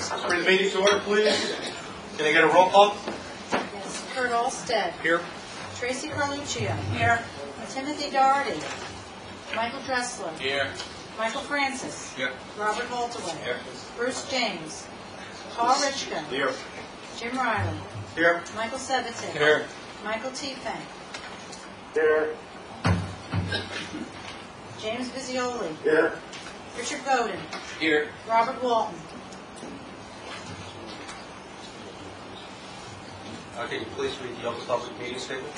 Bring the meeting to order, please. Can I get a roll call? Yes. Kurt Olstead. Here. Tracy Carluccio. Here. Timothy Doherty. Michael Dressler. Here. Michael Francis. Here. Robert Holtaway. Here. Bruce James. Paul Richka. Here. Jim Riley. Here. Michael Sevitin. Here. Michael Tefang. Here. James Visioli. Here. Richard Bowden. Here. Robert Walton. Can you please read the open public meeting statement?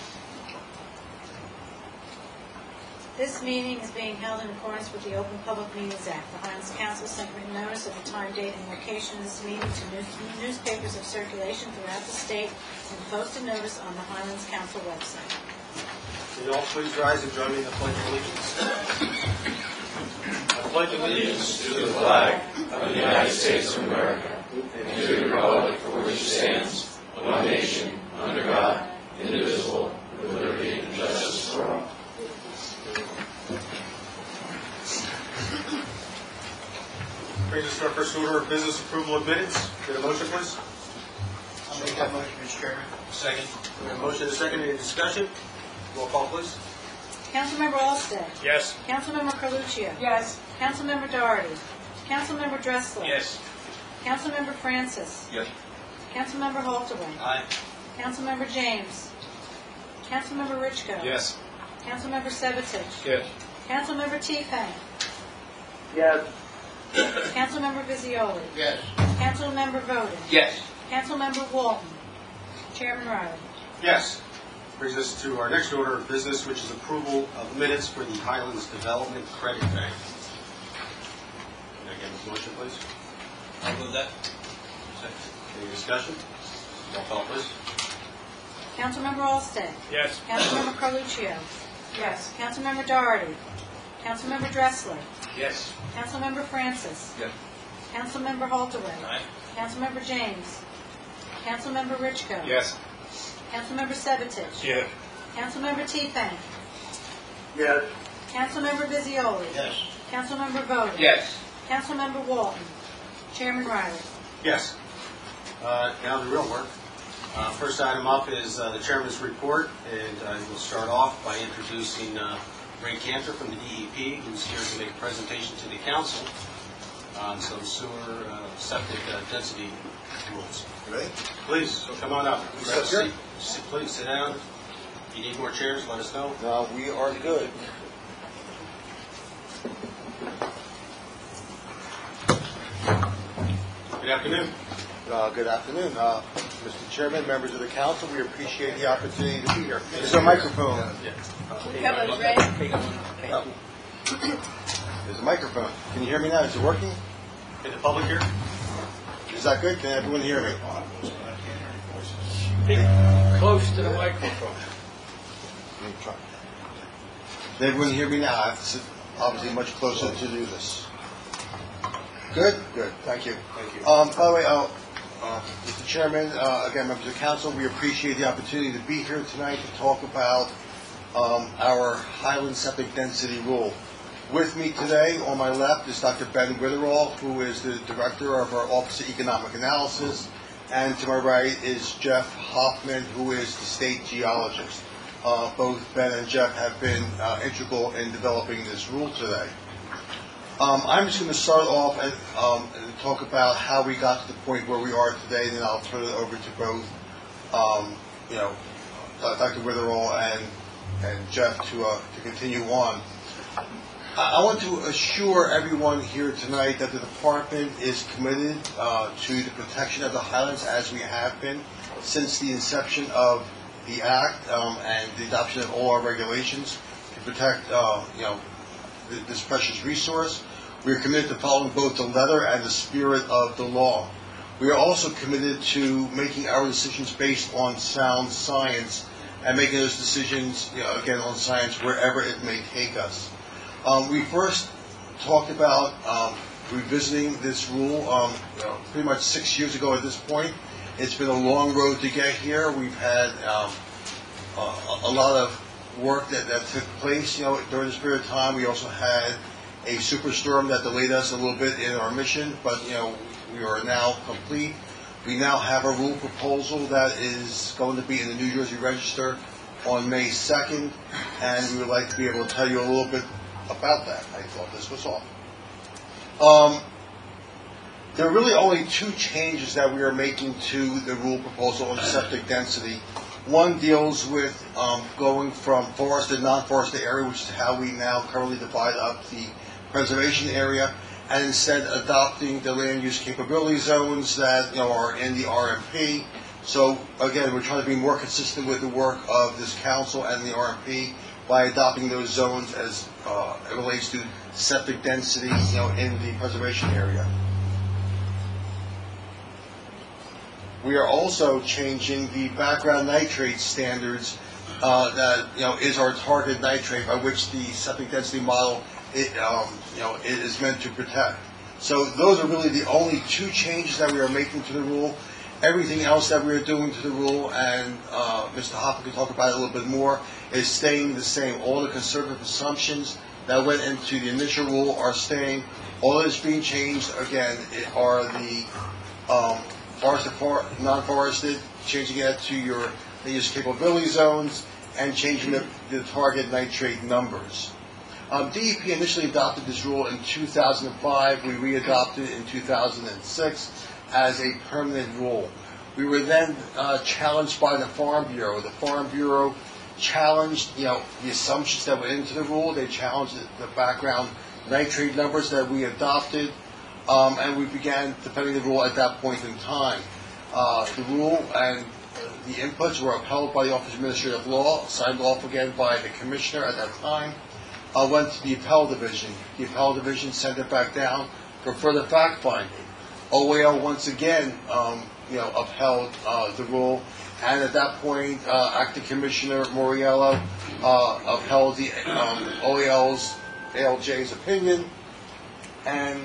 This meeting is being held in accordance with the Open Public Meetings Act. The Highlands Council sent written notice of the time, date, and location of this meeting to newspapers of circulation throughout the state and posted notice on the Highlands Council website. Can you all please rise and join me in the Pledge of Allegiance? I pledge allegiance to the flag of the United States of America and to the republic for which it stands, one nation, under God, indivisible, with liberty and justice for all. Brings us to our first order of business, approval of minutes. Get a motion, please. I'll make that motion, Mr. Chairman. Second. We have a motion and a second. Any discussion? Roll call, please. Councilmember Olstead. Yes. Councilmember Carluccio. Yes. Councilmember Doherty. Councilmember Dressler. Yes. Councilmember Francis. Yes. Councilmember Holtaway. Aye. Councilmember James. Councilmember Richko. Yes. Councilmember Sevitich. Yes. Councilmember Tefang. Yes. Councilmember Visioli. Yes. Councilmember Bowden. Yes. Councilmember Walton. Chairman Riley. Yes. Brings us to our next order of business, which is approval of minutes for the Highlands Development Credit Bank. Can I get a motion, please? I'll move that. Any discussion? Roll call, please. Councilmember Olstead. Yes. Councilmember Carluccio. Yes. Councilmember Doherty. Councilmember Dressler. Yes. Councilmember Francis. Yes. Councilmember Holtaway. Aye. Councilmember James. Councilmember Richko. Yes. Councilmember Sevitich. Yes. Councilmember Tefang. Yes. Councilmember Visioli. Yes. Councilmember Bowden. Yes. Councilmember Walton. Chairman Riley. Yes. Now the real work. First item up is the chairman's report, and we'll start off by introducing Ray Cantor from the DEP, who's here to make a presentation to the council on some sewer septic density rules. Ready? Please, so come on up. Sit here? Please sit down. If you need more chairs, let us know. No, we are good. Good afternoon. Good afternoon. Mr. Chairman, members of the council, we appreciate the opportunity to be here. There's a microphone. There's a microphone. Can you hear me now? Is it working? Can the public hear? Is that good? Can everyone hear me? Close to the microphone. Let me try. Can everyone hear me now? I have to sit obviously much closer to do this. Good? Good. Thank you. Thank you. By the way, Mr. Chairman, again, members of the council, we appreciate the opportunity to be here tonight to talk about our Highland Septic Density Rule. With me today, on my left, is Dr. Ben Witherall, who is the Director of our Office of Economic Analysis, and to my right is Jeff Hoffman, who is the State Geologist. Both Ben and Jeff have been integral in developing this rule today. I'm just going to start off and talk about how we got to the point where we are today, and then I'll turn it over to both, Dr. Witherall and Jeff to continue on. I want to assure everyone here tonight that the department is committed to the protection of the Highlands, as we have been since the inception of the Act and the adoption of all our regulations to protect this precious resource. We are committed to following both the letter and the spirit of the law. We are also committed to making our decisions based on sound science and making those decisions, again, on science wherever it may take us. We first talked about revisiting this rule pretty much 6 years ago at this point. It's been a long road to get here. We've had a lot of work that took place during this period of time. We also had a superstorm that delayed us a little bit in our mission, but we we are now complete. We now have a rule proposal that is going to be in the New Jersey Register on May 2nd, and we would like to be able to tell you a little bit about that. I thought this was all. There are really only two changes that we are making to the rule proposal on septic density. One deals with going from forested, non-forested area, which is how we now currently divide up the preservation area, and instead adopting the land use capability zones that are in the RMP. So again, we're trying to be more consistent with the work of this council and the RMP by adopting those zones as it relates to septic density, in the preservation area. We are also changing the background nitrate standards that is our target nitrate by which the septic density model it is meant to protect. So those are really the only two changes that we are making to the rule. Everything else that we are doing to the rule, and Mr. Hoffman can talk about it a little bit more, is staying the same. All the conservative assumptions that went into the initial rule are staying. All that is being changed, again, are the forested, non-forested, changing it to your land use capability zones, and changing the target nitrate numbers. DEP initially adopted this rule in 2005. We re-adopted it in 2006 as a permanent rule. We were then challenged by the Farm Bureau. The Farm Bureau challenged, the assumptions that went into the rule. They challenged the background nitrate numbers that we adopted, and we began defending the rule at that point in time. The rule and the inputs were upheld by the Office of Administrative Law, signed off again by the Commissioner at that time. Went to the Appellate Division. The Appellate Division sent it back down for further fact-finding. OAL once again, upheld the rule, and at that point, Acting Commissioner Moriello upheld the ALJ's opinion, and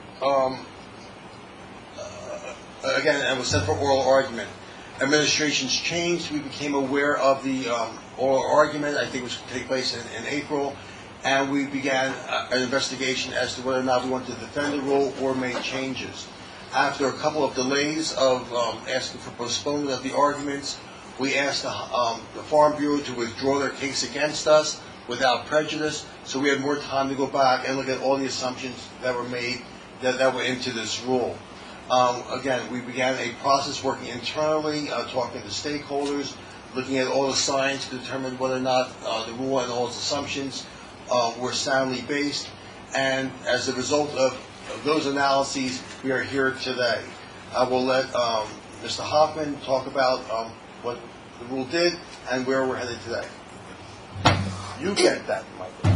again, it was sent for oral argument. Administrations changed. We became aware of the oral argument. I think it was to take place in April. And we began an investigation as to whether or not we wanted to defend the rule or make changes. After a couple of delays of asking for postponement of the arguments, we asked the Farm Bureau to withdraw their case against us without prejudice, so we had more time to go back and look at all the assumptions that were made that were into this rule. Again, we began a process working internally, talking to stakeholders, looking at all the science to determine whether or not the rule and all its assumptions were soundly based, and as a result of those analyses, we are here today. I will let Mr. Hoffman talk about what the rule did and where we're headed today. You get that, Michael.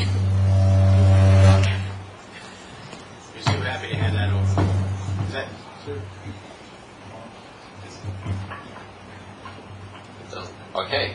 We're so happy to hand that over. Is that, sir? Okay.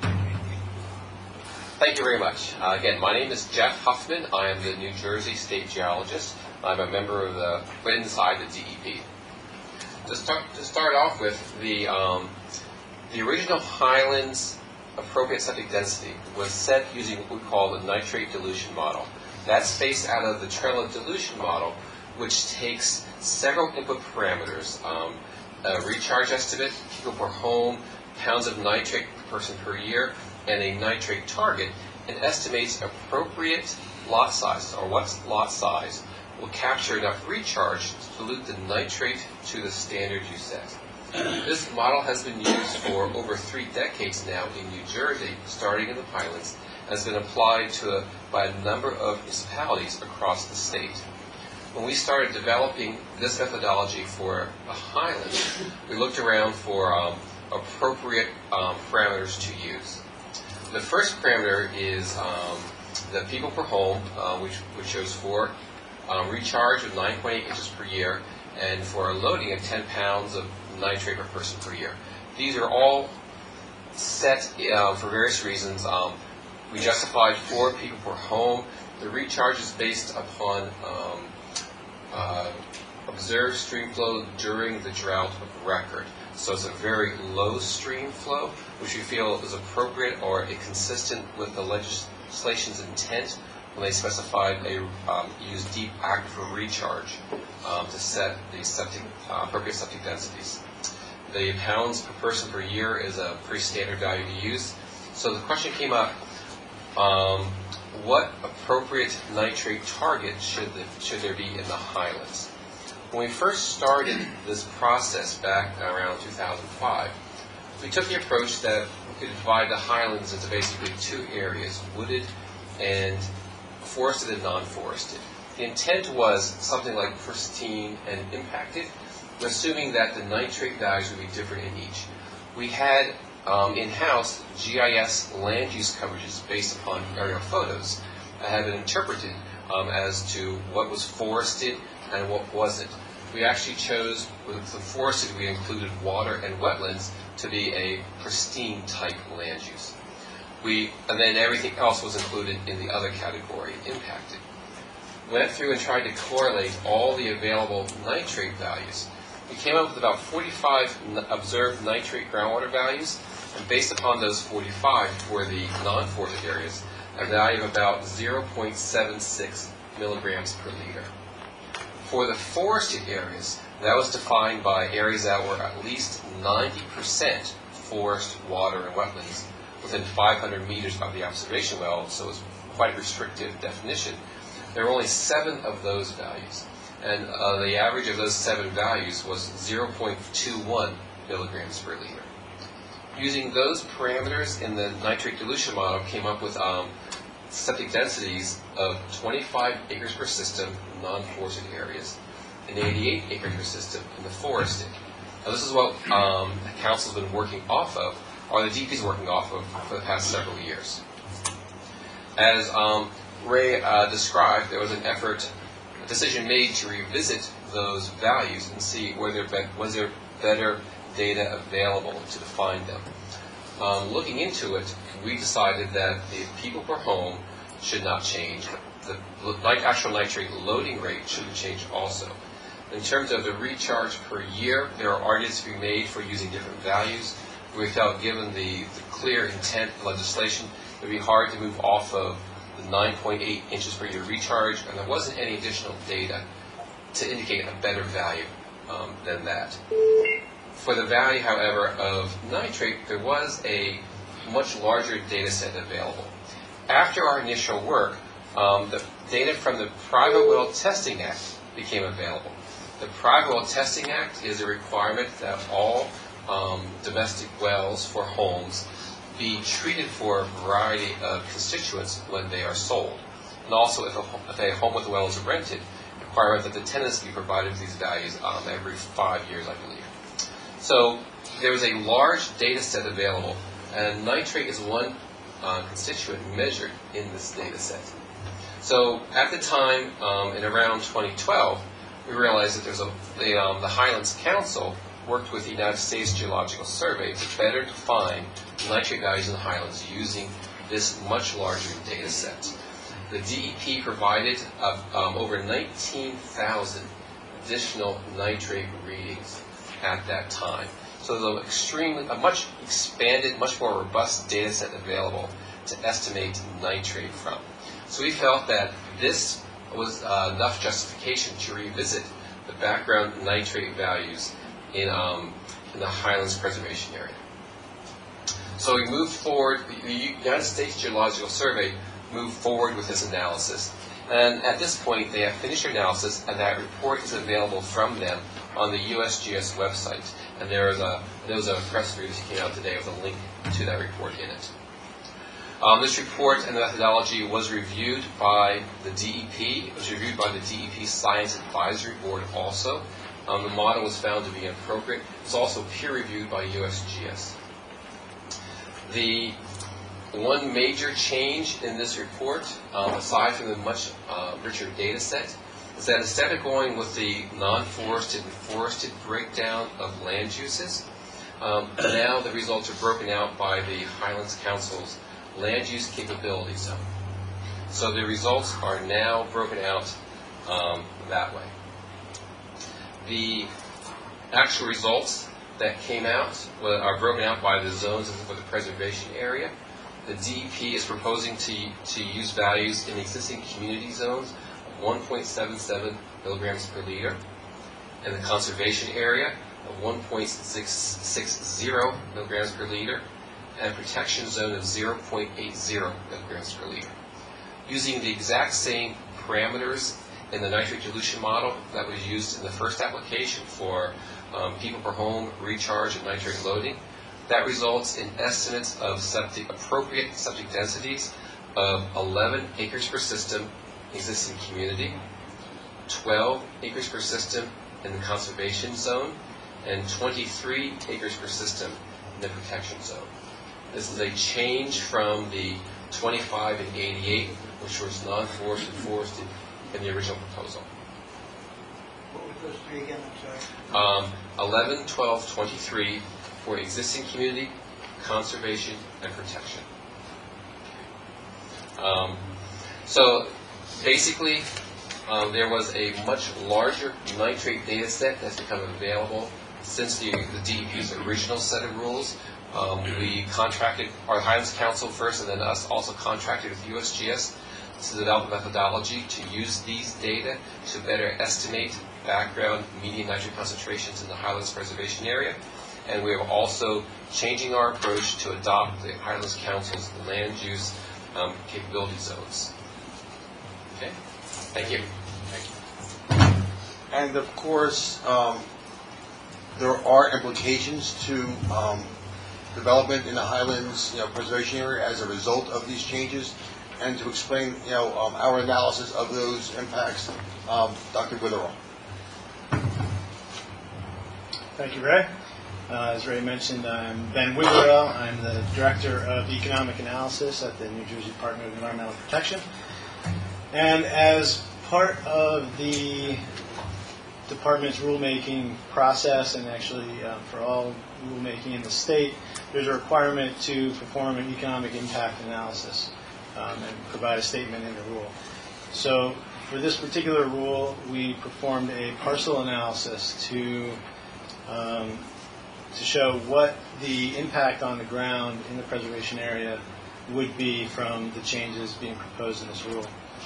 Thank you very much. Again, my name is Jeff Huffman. I am the New Jersey State Geologist. I'm a member of inside the DEP. To start off with, the original Highlands appropriate septic density was set using what we call the nitrate dilution model. That's based out of the Trello dilution model, which takes several input parameters, a recharge estimate, people per home, pounds of nitrate per person per year, and a nitrate target, and estimates appropriate lot size, or what lot size will capture enough recharge to dilute the nitrate to the standard you set. This model has been used for over 3 decades now in New Jersey, starting in the Highlands, and has been applied by a number of municipalities across the state. When we started developing this methodology for the Highlands, we looked around for appropriate parameters to use. The first parameter is the people per home, which shows for recharge of 9.8 inches per year, and for a loading of 10 pounds of nitrate per person per year. These are all set for various reasons. We justified 4 people per home. The recharge is based upon observed stream flow during the drought of record. So it's a very low stream flow, which we feel is appropriate or consistent with the legislation's intent when they specified use deep aquifer recharge. to set the appropriate septic densities. The pounds per person per year is a pretty standard value to use. So the question came up, what appropriate nitrate target should there be in the highlands? When we first started this process back around 2005, we took the approach that we could divide the highlands into basically two areas, wooded and forested and non-forested. The intent was something like pristine and impacted, assuming that the nitrate values would be different in each. We had in-house GIS land use coverages based upon aerial photos that had been interpreted as to what was forested and what wasn't. We actually chose, with the forested, we included water and wetlands to be a pristine type land use. And then everything else was included in the other category, impacted. Went through and tried to correlate all the available nitrate values. We came up with about 45 observed nitrate groundwater values, and based upon those 45 for the non-forested areas, a value of about 0.76 milligrams per liter. For the forested areas, that was defined by areas that were at least 90% forest, water, and wetlands within 500 meters of the observation well, so it was quite a restrictive definition. There were only 7 of those values, and the average of those 7 values was 0.21 milligrams per liter. Using those parameters in the nitrate dilution model, came up with septic densities of 25 acres per system in non-forested areas and 88 acres per system in the forested. Now, this is what the council's been working off of, or the DEP's working off of for the past several years. As Ray described, there was a decision made to revisit those values and see whether was there better data available to define them. Looking into it, we decided that the people per home should not change. The actual nitrate loading rate shouldn't change also. In terms of the recharge per year, there are arguments to be made for using different values. We felt, given the clear intent of legislation, it would be hard to move off of the 9.8 inches per year recharge, and there wasn't any additional data to indicate a better value than that. For the value, however, of nitrate, there was a much larger data set available. After our initial work, the data from the Private Well Testing Act became available. The Private Well Testing Act is a requirement that all domestic wells for homes be treated for a variety of constituents when they are sold. And also, if a home with a well is rented, a requirement that the tenants be provided these values every 5 years, I believe. So there was a large data set available, and nitrate is one constituent measured in this data set. So at the time, in around 2012, we realized that the Highlands Council worked with the United States Geological Survey to better define nitrate values in the Highlands using this much larger data set. The DEP provided over 19,000 additional nitrate readings at that time. So there's a much expanded, much more robust data set available to estimate nitrate from. So we felt that this was enough justification to revisit the background nitrate values in the Highlands Preservation Area. So we moved forward, the United States Geological Survey moved forward with this analysis. And at this point, they have finished their analysis, and that report is available from them on the USGS website. And there was a press release that came out today with a link to that report in it. This report and the methodology was reviewed by the DEP. It was reviewed by the DEP Science Advisory Board also. The model was found to be appropriate. It's also peer-reviewed by USGS. The one major change in this report, aside from the much richer data set, is that instead of going with the non-forested and forested breakdown of land uses, now the results are broken out by the Highlands Council's land use capability zone. So the results are now broken out that way. The actual results that came out are broken out by the zones for the preservation area. The DEP is proposing to use values in existing community zones of 1.77 milligrams per liter, and the conservation area of 1.660 milligrams per liter, and a protection zone of 0.80 milligrams per liter. Using the exact same parameters in the nitrate dilution model that was used in the first application for people per home recharge and nitrate loading, that results in estimates of appropriate septic densities of 11 acres per system existing community, 12 acres per system in the conservation zone, and 23 acres per system in the protection zone. This is a change from the 25 and 88, which was non-forested and forested in the original proposal. What were those three again? I'm sorry. 11, 12, 23 for existing community, conservation, and protection. So basically, there was a much larger nitrate data set that's become available since the DEP's original set of rules. We contracted our Highlands Council first, and then us also contracted with USGS to develop a methodology to use these data to better estimate background median nitrate concentrations in the Highlands Preservation Area. And we are also changing our approach to adopt the Highlands Council's land use capability zones. Okay? Thank you. And of course, there are implications to development in the Highlands, preservation area as a result of these changes. And to explain, our analysis of those impacts, Dr. Witherall. Thank you, Ray. As Ray mentioned, I'm Ben Witherell. I'm the Director of Economic Analysis at the New Jersey Department of Environmental Protection. And as part of the department's rulemaking process, and actually for all rulemaking in the state, there's a requirement to perform an economic impact analysis and provide a statement in the rule. So for this particular rule, we performed a parcel analysis to show what the impact on the ground in the preservation area would be from the changes being proposed in this rule.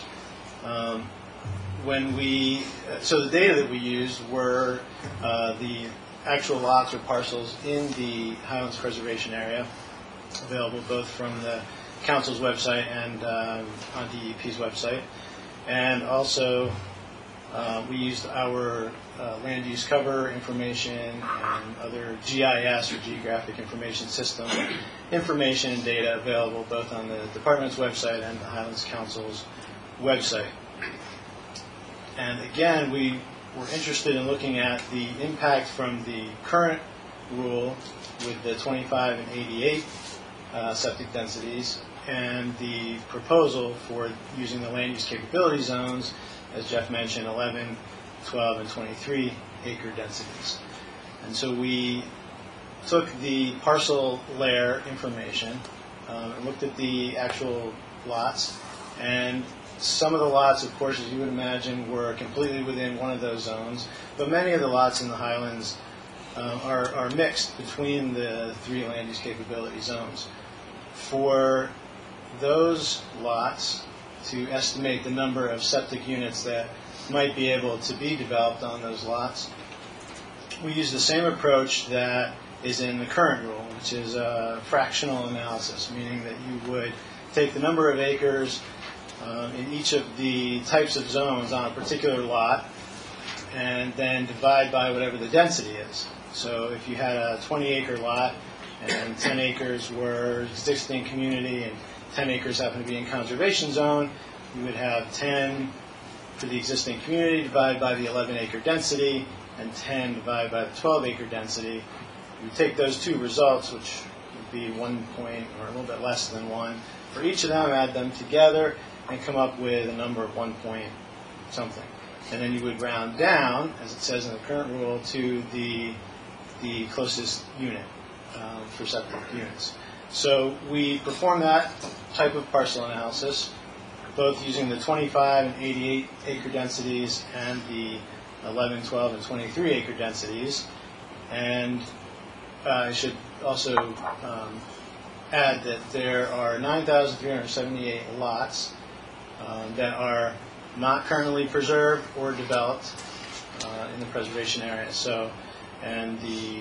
So the data that we used were the actual lots or parcels in the Highlands Preservation Area, available both from the Council's website and on DEP's website. And also, we used our land use cover information and other GIS or Geographic Information System information and data available both on the Department's website and the Highlands Council's website. And again, we were interested in looking at the impact from the current rule with the 25 and 88 septic densities and the proposal for using the land use capability zones, as Jeff mentioned, 11, 12, and 23 acre densities. And so we took the parcel layer information and looked at the actual lots, and some of the lots, of course, as you would imagine, were completely within one of those zones, but many of the lots in the Highlands are mixed between the three land use capability zones. For those lots, to estimate the number of septic units that might be able to be developed on those lots, we use the same approach that is in the current rule, which is a fractional analysis, meaning that you would take the number of acres in each of the types of zones on a particular lot and then divide by whatever the density is. So if you had a 20-acre lot and 10 acres were existing community and 10 acres happen to be in conservation zone, you would have 10 for the existing community divided by the 11-acre density and 10 divided by the 12-acre density. You take those two results, which would be 1 point or a little bit less than 1, for each of them, add them together and come up with a number of 1 point something. And then you would round down, as it says in the current rule, to the closest unit for septic units. So we perform that type of parcel analysis, both using the 25 and 88 acre densities and the 11, 12, and 23 acre densities. And I should also add that there are 9,378 lots that are not currently preserved or developed, in the preservation area. So, and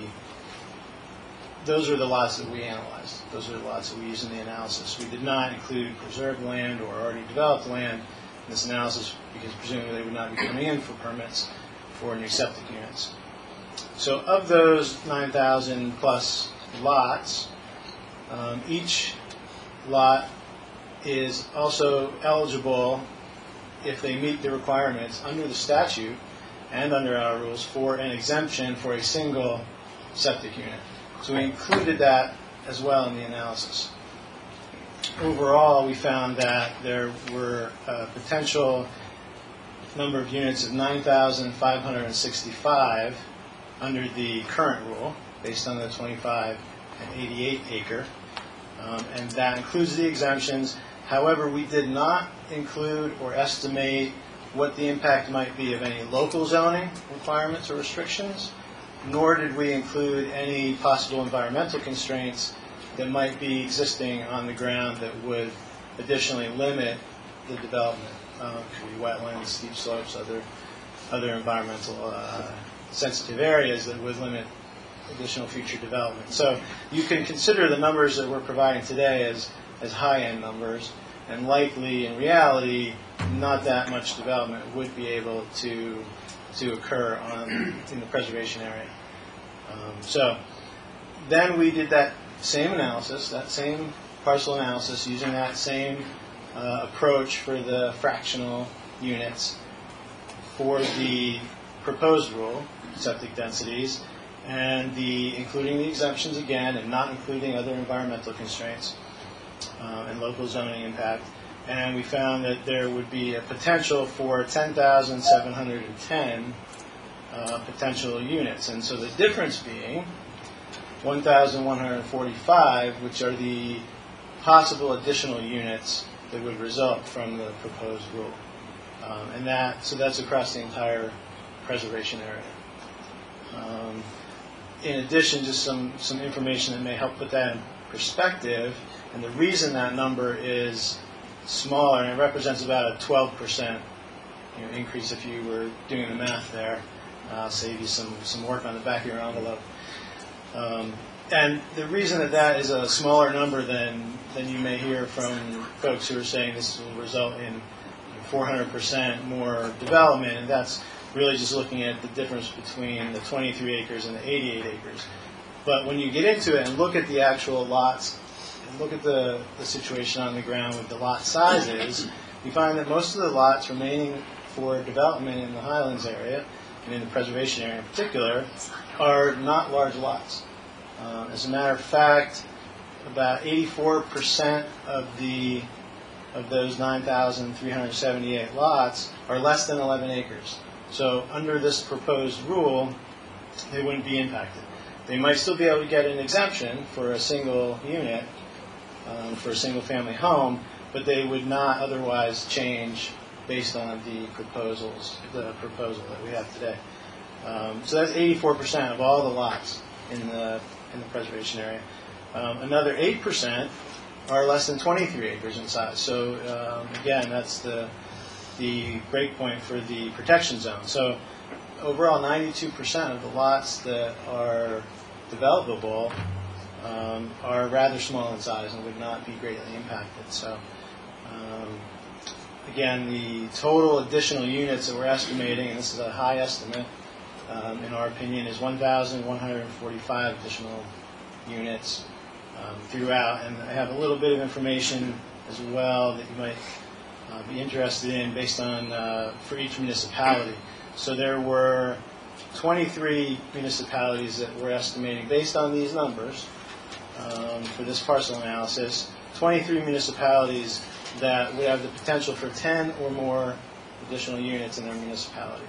those are the lots that we analyzed. Those are the lots that we used in the analysis. We did not include preserved land or already developed land in this analysis because presumably they would not be coming in for permits for new septic units. So of those 9,000 plus lots, each lot is also eligible, if they meet the requirements under the statute and under our rules, for an exemption for a single septic unit. So we included that as well in the analysis. Overall, we found that there were a potential number of units of 9,565 under the current rule, based on the 25 and 88 acre, and that includes the exemptions. However, we did not include or estimate what the impact might be of any local zoning requirements or restrictions, nor did we include any possible environmental constraints that might be existing on the ground that would additionally limit the development. Could be wetlands, steep slopes, other environmental sensitive areas that would limit additional future development. So you can consider the numbers that we're providing today as high-end numbers, and likely in reality not that much development would be able to occur in the preservation area. So then we did that same analysis, that same parcel analysis, using that same approach for the fractional units for the proposed rule, septic densities, and including the exemptions again, and not including other environmental constraints and local zoning impact. And we found that there would be a potential for 10,710 potential units. And so the difference being 1,145, which are the possible additional units that would result from the proposed rule. So that's across the entire preservation area. In addition, just some information that may help put that in perspective, and the reason that number is smaller, and it represents about a 12% increase if you were doing the math there. I'll save you some work on the back of your envelope. And the reason that is a smaller number than you may hear from folks who are saying this will result in 400% more development, and that's really just looking at the difference between the 23 acres and the 88 acres. But when you get into it and look at the actual lots, and look at the situation on the ground with the lot sizes, you find that most of the lots remaining for development in the Highlands area, and in the preservation area in particular, are not large lots. As a matter of fact, about 84% of those 9,378 lots are less than 11 acres. So under this proposed rule, they wouldn't be impacted. They might still be able to get an exemption for a single unit, for a single family home, but they would not otherwise change based on the proposal that we have today. So that's 84% of all the lots in the preservation area. Another 8% are less than 23 acres in size. So again, that's the break point for the protection zone. So overall, 92% of the lots that are developable are rather small in size and would not be greatly impacted. So again, the total additional units that we're estimating, and this is a high estimate, in our opinion, is 1,145 additional units throughout. And I have a little bit of information as well that you might be interested in based on for each municipality. So there were 23 municipalities that we're estimating based on these numbers for this parcel analysis, 23 municipalities that would have the potential for 10 or more additional units in their municipality.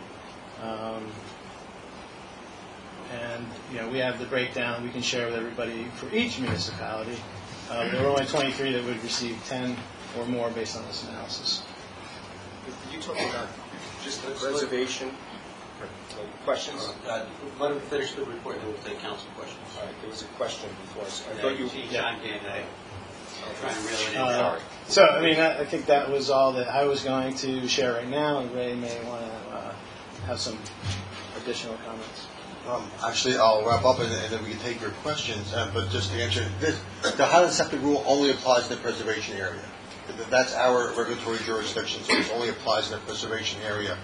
And we have the breakdown we can share with everybody for each municipality. There were only 23 that would receive 10 or more based on this analysis. Did you talk about just the preservation? Questions? Let him finish the report, then we'll take council questions. All right, there was a question before. So I Yeah, thought you. John Dan, I'll try and reel it in. Sorry. So, I mean, I think that was all that I was going to share right now, and Ray may want to have some additional comments. Actually, I'll wrap up and then we can take your questions. But just to answer this, the Highland Septic Rule only applies in the preservation area. That's our regulatory jurisdiction, so it only applies in the preservation area.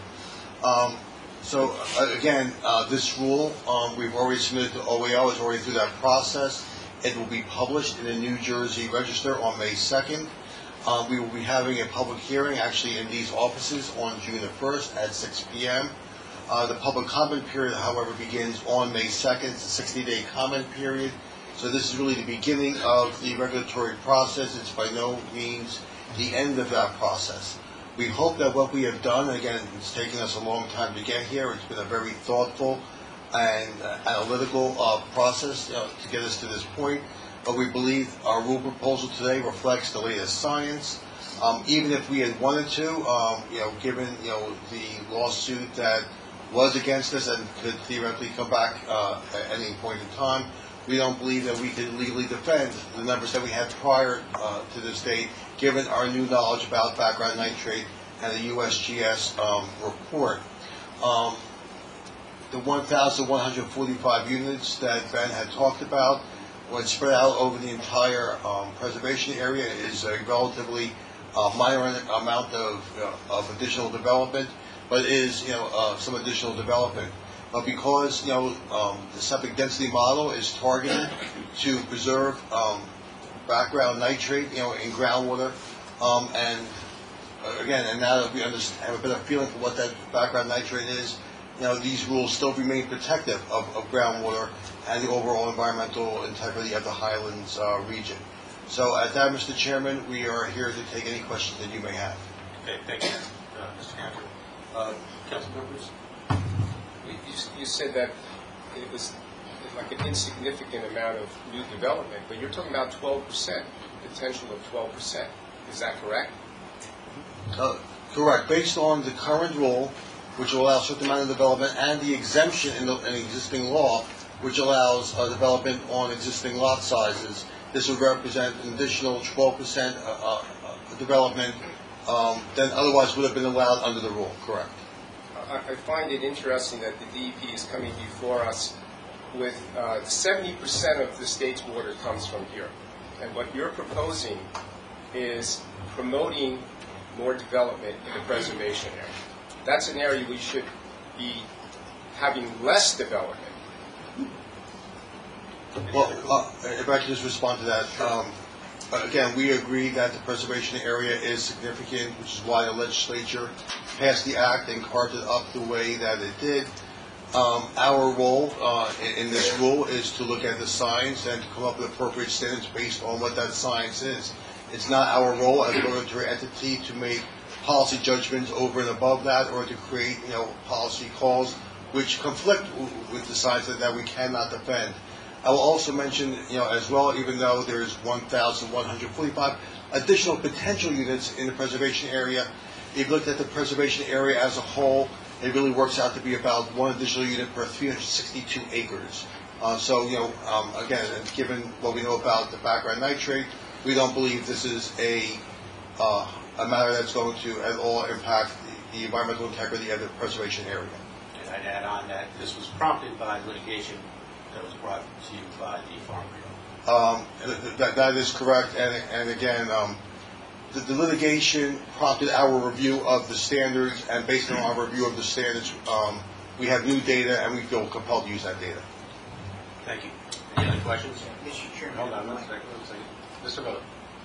Again, this rule, we've already submitted to OEO, is already through that process. It will be published in the New Jersey Register on May 2nd. We will be having a public hearing, actually, in these offices on June the 1st at 6 p.m. The public comment period, however, begins on May 2nd. It's a 60-day comment period. So this is really the beginning of the regulatory process. It's by no means the end of that process. We hope that what we have done, again, it's taken us a long time to get here. It's been a very thoughtful and analytical process to get us to this point. But we believe our rule proposal today reflects the latest science. Even if we had wanted to, given the lawsuit that was against us and could theoretically come back at any point in time, we don't believe that we could legally defend the numbers that we had prior to this date, given our new knowledge about background nitrate and the USGS report. The 1,145 units that Ben had talked about, when spread out over the entire preservation area, is a relatively minor amount of additional development, but it is some additional development. But because the septic density model is targeted to preserve background nitrate in groundwater, and again, and now that we have a better feeling for what that background nitrate is, these rules still remain protective of groundwater and the overall environmental integrity of the Highlands region. So at that, Mr. Chairman, we are here to take any questions that you may have. Okay, thank you, Mr. Cantor. Council members? You said that it was like an insignificant amount of new development, but you're talking about 12%, potential of 12%. Is that correct? Correct. Based on the current rule, which will allow a certain amount of development, and the exemption in existing law, which allows development on existing lot sizes, this would represent an additional 12% development than otherwise would have been allowed under the rule. Correct. I find it interesting that the DEP is coming before us with 70% of the state's water comes from here. And what you're proposing is promoting more development in the preservation area. That's an area we should be having less development. Well, if I could just respond to that. Again, we agree that the preservation area is significant, which is why the legislature passed the act and carved it up the way that it did. Our role in this rule is to look at the science and to come up with appropriate standards based on what that science is. It's not our role as a regulatory entity to make policy judgments over and above that, or to create policy calls which conflict with the science that we cannot defend. I will also mention, as well, even though there's 1,145 additional potential units in the preservation area, if you looked at the preservation area as a whole, it really works out to be about one additional unit per 362 acres. Again, given what we know about the background nitrate, we don't believe this is a matter that's going to at all impact the environmental integrity of the preservation area. And I'd add on that this was prompted by litigation that was brought to you by the Farm Bureau. That is correct, and again, the litigation prompted our review of the standards, and based on our review of the standards, we have new data, and we feel compelled to use that data. Thank you. Any other questions? Mr. Chairman. Hold on one second. Mr. Miller.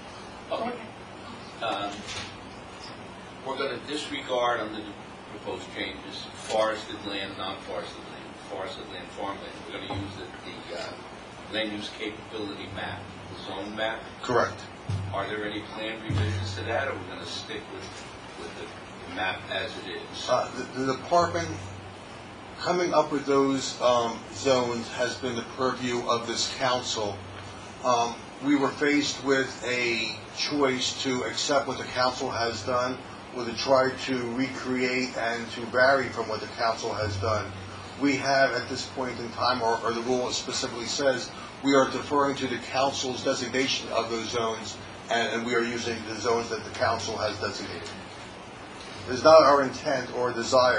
We're going to disregard under the proposed changes forested land, non-forested land, forested land, farmland. We're going to use the land use capability map, the zone map. Correct. Are there any planned revisions to that, or are we going to stick with the map as it is? The department coming up with those zones has been the purview of this council. We were faced with a choice to accept what the council has done, or to try to recreate and to vary from what the council has done. We have, at this point in time, or the rule specifically says, we are deferring to the council's designation of those zones, and we are using the zones that the council has designated. It is not our intent or desire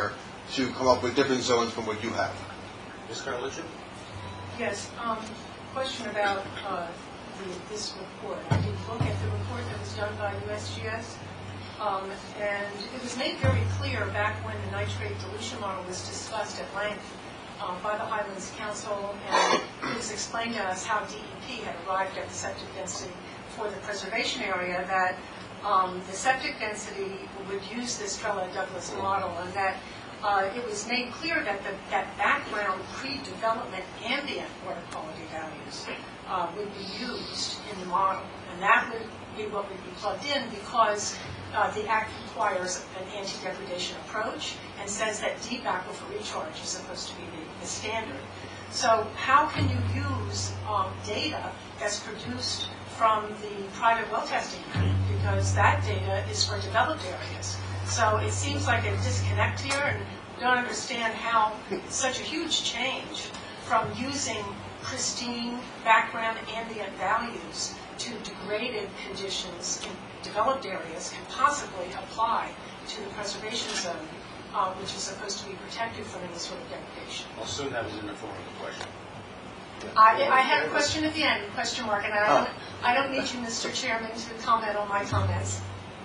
to come up with different zones from what you have. Ms. Carlucci? Yes, question about this report. I did look at the report that was done by USGS, and it was made very clear back when the nitrate dilution model was discussed at length by the Highlands Council, and it was explained to us how DEP had arrived at the septic density for the preservation area, that the septic density would use this Trella-Douglas model, and that it was made clear that that background pre-development ambient water quality values would be used in the model, and that would be what would be plugged in, because the Act requires an anti-degradation approach and says that deep aquifer recharge is supposed to be the standard. So how can you use data that's produced from the private well testing unit, because that data is for developed areas? So it seems like a disconnect here, and don't understand how such a huge change from using pristine background ambient values to degraded conditions in developed areas can possibly apply to the preservation zone, which is supposed to be protected from any sort of degradation. I'll assume that was in the form of a question. I had a question at the end, question mark, and I don't need you, Mr. Chairman, to comment on my comments.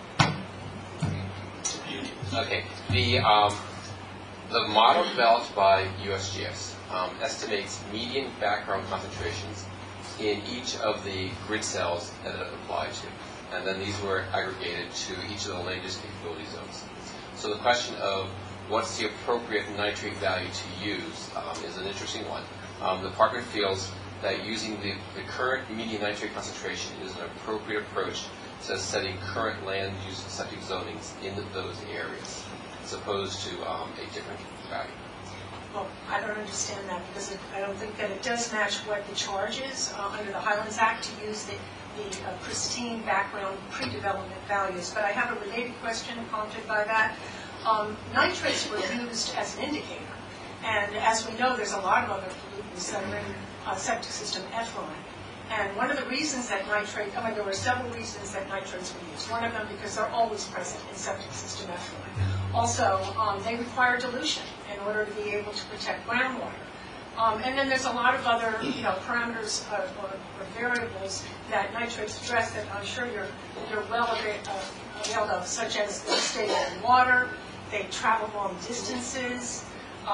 Okay. The model developed by USGS estimates median background concentrations in each of the grid cells that it applied to. And then these were aggregated to each of the land use capability zones. So the question of what's the appropriate nitrate value to use is an interesting one. The department feels that using the current median nitrate concentration is an appropriate approach to setting current land use septic zonings in those areas, as opposed to a different value. Well, I don't understand that, because I don't think that it does match what the charge is under the Highlands Act to use the pristine background pre-development values. But I have a related question prompted by that. Nitrates were used as an indicator, and as we know, there's a lot of other pollutants that are in septic system effluent. And one of the reasons that there were several reasons that nitrates were used. One of them because they're always present in septic system effluent. Also, they require dilution in order to be able to protect groundwater. And then there's a lot of other, parameters or variables that nitrates address that I'm sure you're well availed of, such as the stable in water. They travel long distances.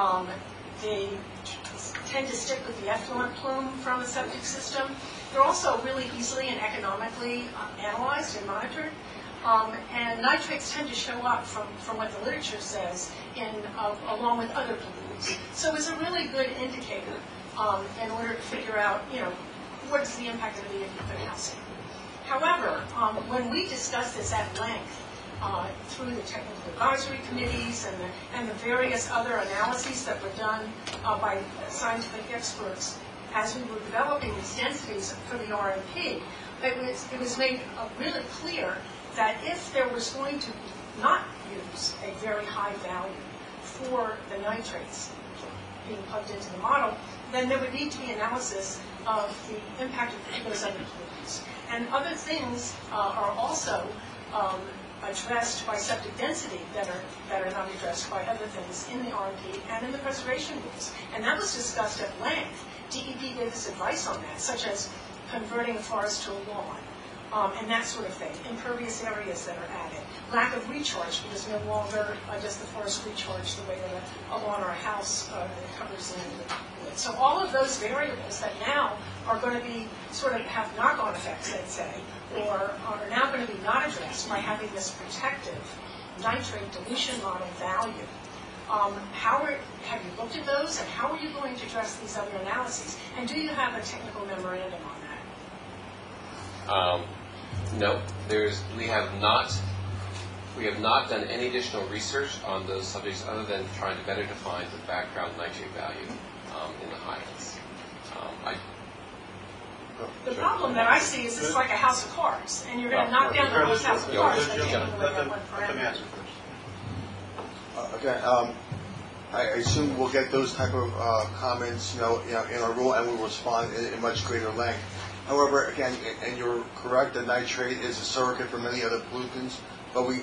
They tend to stick with the effluent plume from a septic system. They're also really easily and economically analyzed and monitored. And nitrates tend to show up from what the literature says along with other pollutants. So it's a really good indicator in order to figure out, what is the impact going to be if you put housing. However, when we discuss this at length through the technical advisory committees and the various other analyses that were done by scientific experts as we were developing these densities for the RMP, it was made really clear that if there was going to not use a very high value for the nitrates being plugged into the model, then there would need to be analysis of the impact of those other pollutants. And other things are also addressed by septic density that are not addressed by other things in the RMP and in the preservation rules. And that was discussed at length. DEP gave us advice on that, such as converting a forest to a lawn, and that sort of thing, impervious areas that are added, lack of recharge, because no longer does the forest recharge the way that a lawn or a house covers land would. So all of those variables that now are going to be sort of have knock-on effects, let's say, or are now going to be not addressed by having this protective nitrate dilution model value. Have you looked at those, and how are you going to address these other analyses? And do you have a technical memorandum on that? No, we have not done any additional research on those subjects other than trying to better define the background nitrate value in the Highlands. The problem that I see is it's like a house of cards, and you're going to knock down the whole house of cards by taking away that one parameter. Okay, I assume we'll get those type of comments, in our rule, and we'll respond in much greater length. However, again, and you're correct, that nitrate is a surrogate for many other pollutants, But we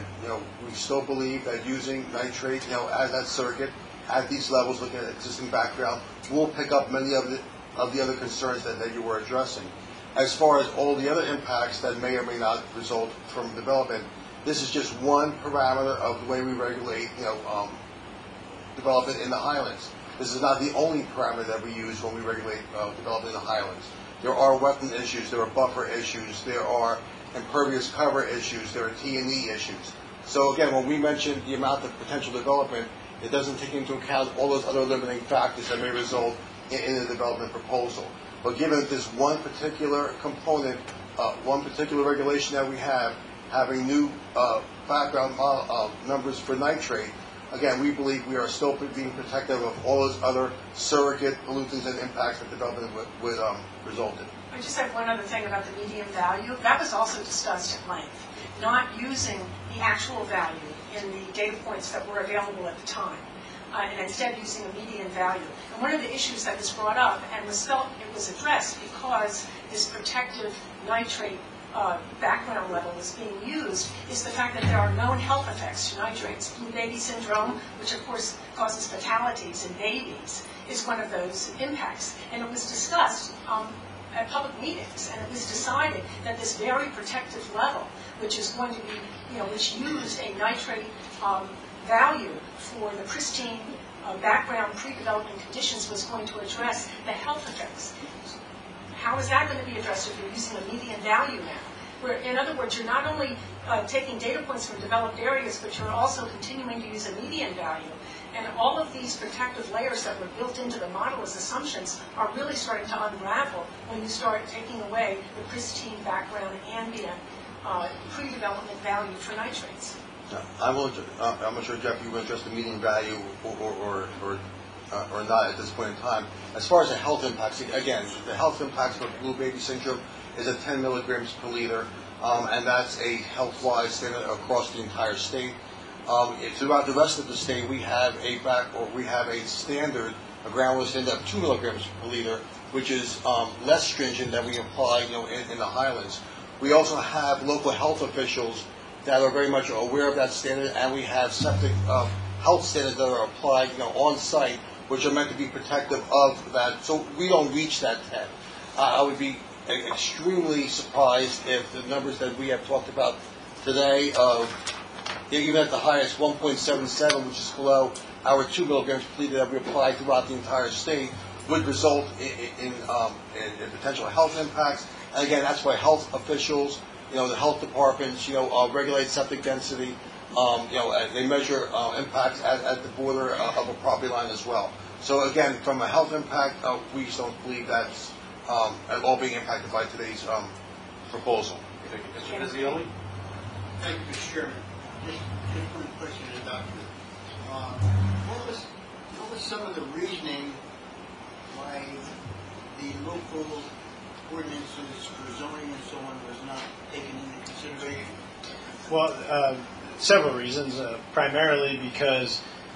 still believe that using nitrate, as that circuit at these levels, looking at existing background, will pick up many of the other concerns that you were addressing. As far as all the other impacts that may or may not result from development, this is just one parameter of the way we regulate, development in the Highlands. This is not the only parameter that we use when we regulate development in the Highlands. There are wetland issues, there are buffer issues, there are impervious cover issues, there are T&E issues. So again, when we mention the amount of potential development, it doesn't take into account all those other limiting factors that may result in a development proposal. But given this one particular component, one particular regulation that we have, having new background numbers for nitrate, again, we believe we are still being protective of all those other surrogate pollutants and impacts that development would result in. I just have one other thing about the median value. That was also discussed at length, not using the actual value in the data points that were available at the time, and instead using a median value. And one of the issues that was brought up and was felt it was addressed because this protective nitrate background level is being used is the fact that there are known health effects to nitrates. Blue baby syndrome, which of course causes fatalities in babies, is one of those impacts. And it was discussed at public meetings, and it was decided that this very protective level, which is going to be, which used a nitrate value for the pristine background pre-development conditions, was going to address the health effects. How is that going to be addressed if you're using a median value now? Where, in other words, you're not only taking data points from developed areas, but you're also continuing to use a median value. And all of these protective layers that were built into the model as assumptions are really starting to unravel when you start taking away the pristine background ambient pre-development value for nitrates. I'm not sure, Jeff, you will address the median value or not at this point in time. As far as the health impacts, again, the health impacts for blue baby syndrome is at 10 milligrams per liter, and that's a health-wise standard across the entire state. Throughout the rest of the state, we have a standard, a groundwater standard of 2 milligrams per liter, which is less stringent than we apply, in the Highlands. We also have local health officials that are very much aware of that standard, and we have septic health standards that are applied, on site, which are meant to be protective of that. So we don't reach that 10. I would be extremely surprised if the numbers that we have talked about today of even at the highest 1.77, which is below our 2 milligrams per liter that we apply throughout the entire state, would result in potential health impacts. And again, that's why health officials, the health departments, regulate septic density. They measure impacts at the border of a property line as well. So again, from a health impact, we just don't believe that's at all being impacted by today's proposal. Thank you, Mr. Vizzioli. Thank you, Mr. Chairman. Just one question to the doctor. What was some of the reasoning why the local ordinances for zoning and so on was not taken into consideration? Well, several reasons. Primarily because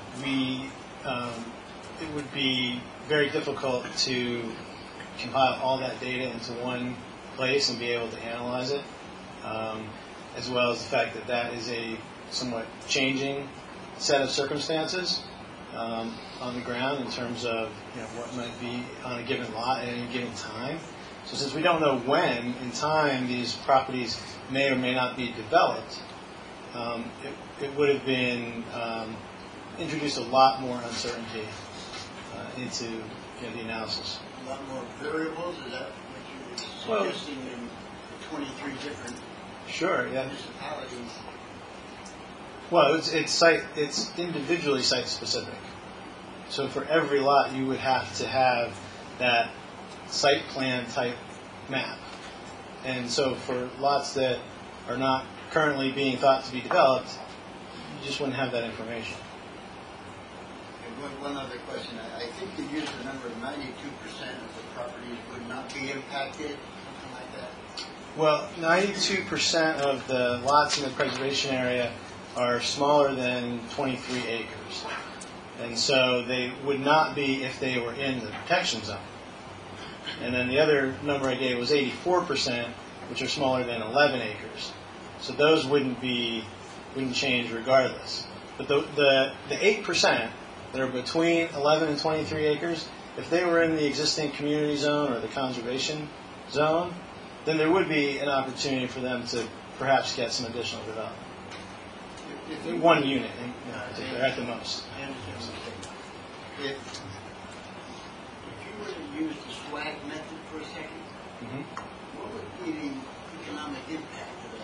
it would be very difficult to compile all that data into one place and be able to analyze it, as well as the fact that that is a somewhat changing set of circumstances on the ground in terms of what might be on a given lot at any given time. So since we don't know when in time these properties may or may not be developed, it would have been introduced a lot more uncertainty into the analysis. A lot more variables? Is that what you're suggesting in 23 different municipalities? Well, it's individually site specific. So for every lot, you would have to have that site plan type map. And so for lots that are not currently being thought to be developed, you just wouldn't have that information. And one other question. I think you used the number of 92% of the properties would not be impacted, something like that. Well, 92% of the lots in the preservation area are smaller than 23 acres. And so they would not be if they were in the protection zone. And then the other number I gave was 84%, which are smaller than 11 acres. So those wouldn't change regardless. But the 8% that are between 11 and 23 acres, if they were in the existing community zone or the conservation zone, then there would be an opportunity for them to perhaps get some additional development. One unit in particular, at the most. I understand what you're saying. If you were to use the swag method for a second, what would be the economic impact of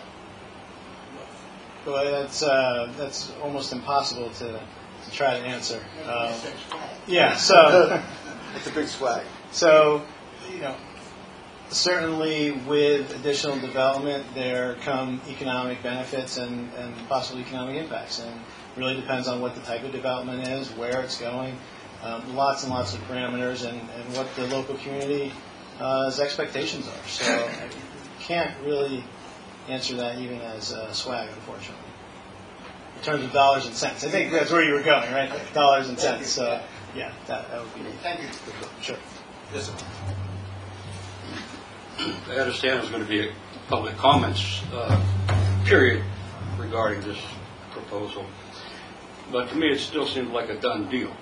that? Well, that's almost impossible to try to answer. That's swag. Yeah, so It's a big swag. so certainly with additional development, there come economic benefits and possible economic impacts, and it really depends on what the type of development is, where it's going, lots and lots of parameters, and what the local community's expectations are. So I can't really answer that even as swag, unfortunately. In terms of dollars and cents, I think that's where you were going, right? Dollars and cents. So yeah, that would be. Thank you. Sure. Yes, sir. I understand there's going to be a public comments period regarding this proposal, but to me it still seems like a done deal.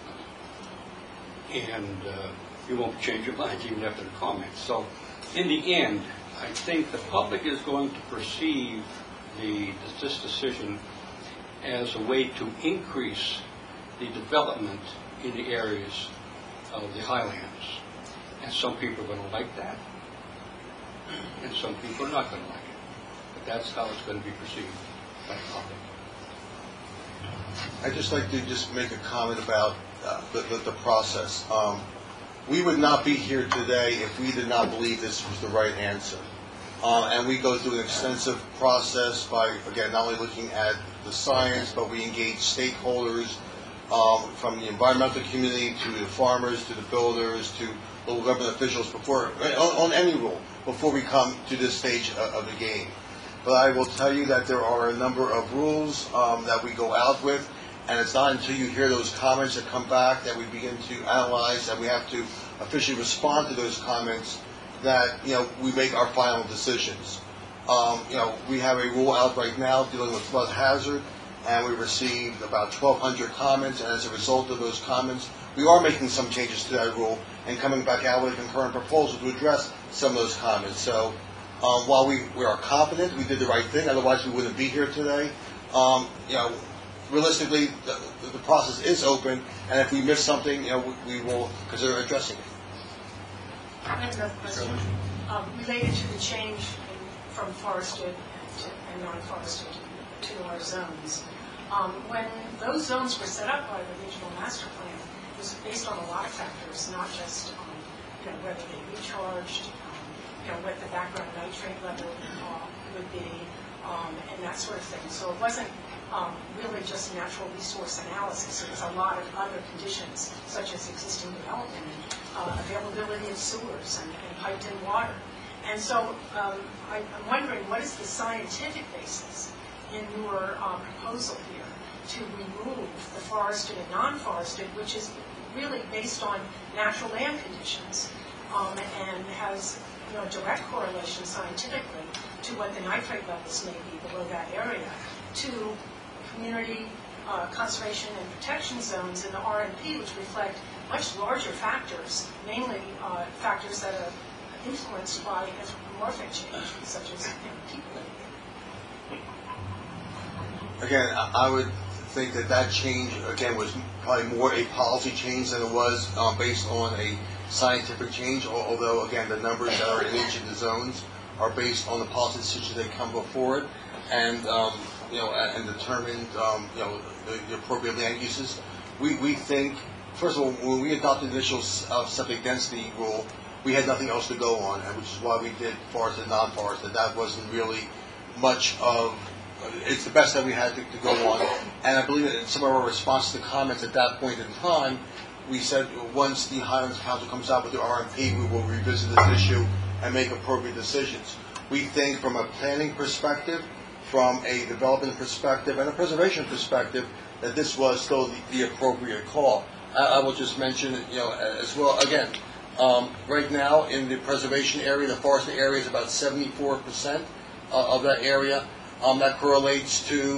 And you won't change your mind even after the comments. So in the end, I think the public is going to perceive this decision as a way to increase the development in the areas of the highlands. And some people are going to like that, and some people are not going to like it. But that's how it's going to be perceived by the public. I'd just like to make a comment about the process. We would not be here today if we did not believe this was the right answer. And we go through an extensive process by, again, not only looking at the science, but we engage stakeholders from the environmental community to the farmers, to the builders, to local government officials before, on any rule, before we come to this stage of the game. But I will tell you that there are a number of rules that we go out with, and it's not until you hear those comments that come back that we begin to analyze, that we have to officially respond to those comments, that we make our final decisions. We have a rule out right now dealing with flood hazard, and we received about 1,200 comments, and as a result of those comments, we are making some changes to that rule and coming back out with a concurrent proposal to address some of those comments. So while we are confident we did the right thing, otherwise we wouldn't be here today, realistically, the process is open, and if we miss something, we will consider addressing it. I have another question. Related to the change from forested and non-forested to our zones. When those zones were set up by the regional master plan, it was based on a lot of factors, not just whether they recharged, what the background nitrate level would be, and that sort of thing. So it wasn't really just natural resource analysis. It was a lot of other conditions, such as existing development, availability of sewers and piped-in water. And so I'm wondering, what is the scientific basis in your proposal here to remove the forested and non-forested, which is really based on natural land conditions and has a direct correlation scientifically to what the nitrate levels may be below that area, to community conservation and protection zones in the RMP, which reflect much larger factors, mainly factors that are influenced by anthropomorphic change, such as people. Again, I would think that change, again, was probably more a policy change than it was based on a scientific change, although, again, the numbers that are in each of the zones are based on the policy decisions that come before it, and and determined the appropriate land uses. We think, first of all, when we adopted the initial septic density rule, we had nothing else to go on, and which is why we did forested and non-forested. That wasn't really much of, it's the best that we had to go on. And I believe that in some of our responses to comments at that point in time, we said once the Highlands Council comes out with the RMP, we will revisit this issue and make appropriate decisions. We think from a planning perspective, from a development perspective, and a preservation perspective, that this was still the appropriate call. I will just mention, as well, again, right now in the preservation area, the forested area is about 74% of that area. that correlates to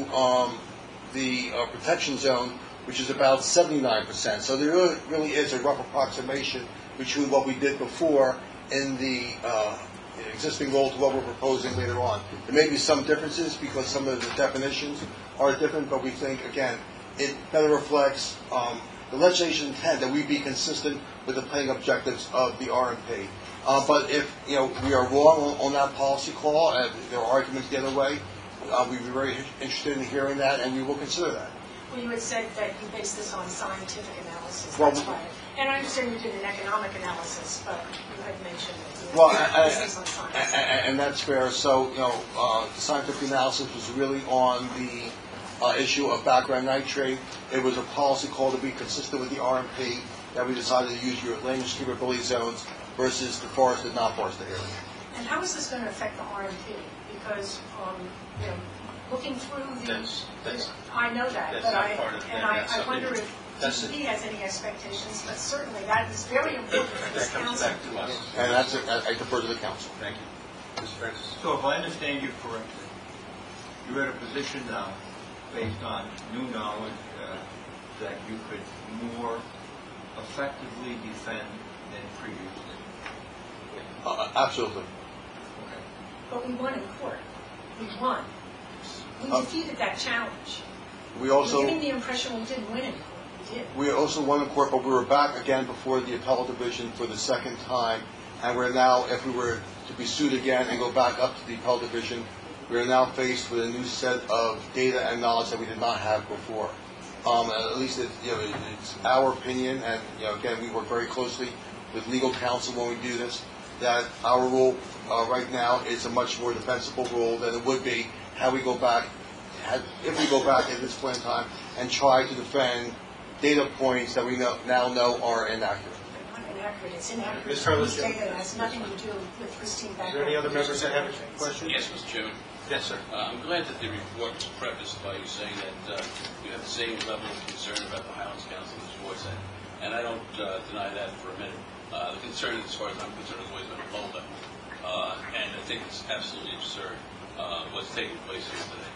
the protection zone, which is about 79%. So there really is a rough approximation between what we did before in the existing rule to what we're proposing later on. There may be some differences because some of the definitions are different, but we think, again, it better reflects the legislation intent that we be consistent with the planning objectives of the RMP. But if we are wrong on that policy call and there are arguments the other way, we'd be very interested in hearing that, and we will consider that. Well, you had said that you based this on scientific analysis, Well, that's right. And I understand you did an economic analysis, but you had mentioned that you Well, based this on science. and that's fair. So, the scientific analysis was really on the issue of background nitrate. It was a policy call to be consistent with the RMP that we decided to use your land use capability zones versus the forested, non-forested area. And how is this going to affect the RMP? Because, looking through the... I know that, that's but not part of that. I That's wonder something- if that's DEP has any expectations, but certainly that is very important for this That comes council. back to us. And that's it. I defer to the council. Thank you. Mr. Francis? So if I understand you correctly, you're at a position now, based on new knowledge, that you could more effectively defend than previously. Absolutely. Okay. But we won in court. We won. We defeated that challenge. We also... We're giving the impression we didn't win in court. We did. We also won in court, but we were back again before the appellate division for the second time, and we're now, if we were to be sued again and go back up to the appellate division, we are now faced with a new set of data and knowledge that we did not have before. At least it's our opinion, and again, we work very closely with legal counsel when we do this, that our rule right now is a much more defensible rule than it would be had we go back, if we go back at this point in time and try to defend data points that we now know are inaccurate. Not inaccurate, it's inaccurate. Ms. Hurley, This data has nothing to do with pristine Is background. there any other members that have a question? Yes, Mr. Chairman. Yes, sir. I'm glad that the report was prefaced by you saying that you have the same level of concern about the Highlands Council as voice had. And I don't deny that for a minute. The concern, as far as I'm concerned, has always been a low level. And I think it's absolutely absurd what's taking place here today.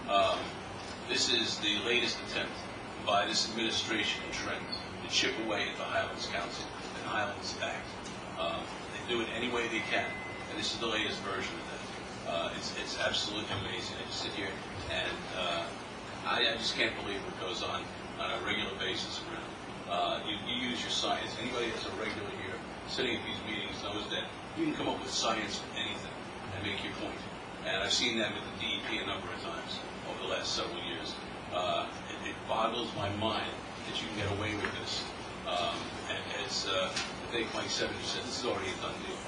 This is the latest attempt by this administration and trend to chip away at the Highlands Council and Highlands Act. They do it any way they can, and this is the latest version of that. It's absolutely amazing. I just sit here and I just can't believe what goes on a regular basis around. You use your science. Anybody that's a regular here sitting at these meetings knows that you can come up with science for anything and make your point. And I've seen that with the DEP a number of times over the last several years. It boggles my mind that you can get away with this. And as I think Mike Sevens said, this is already a done deal.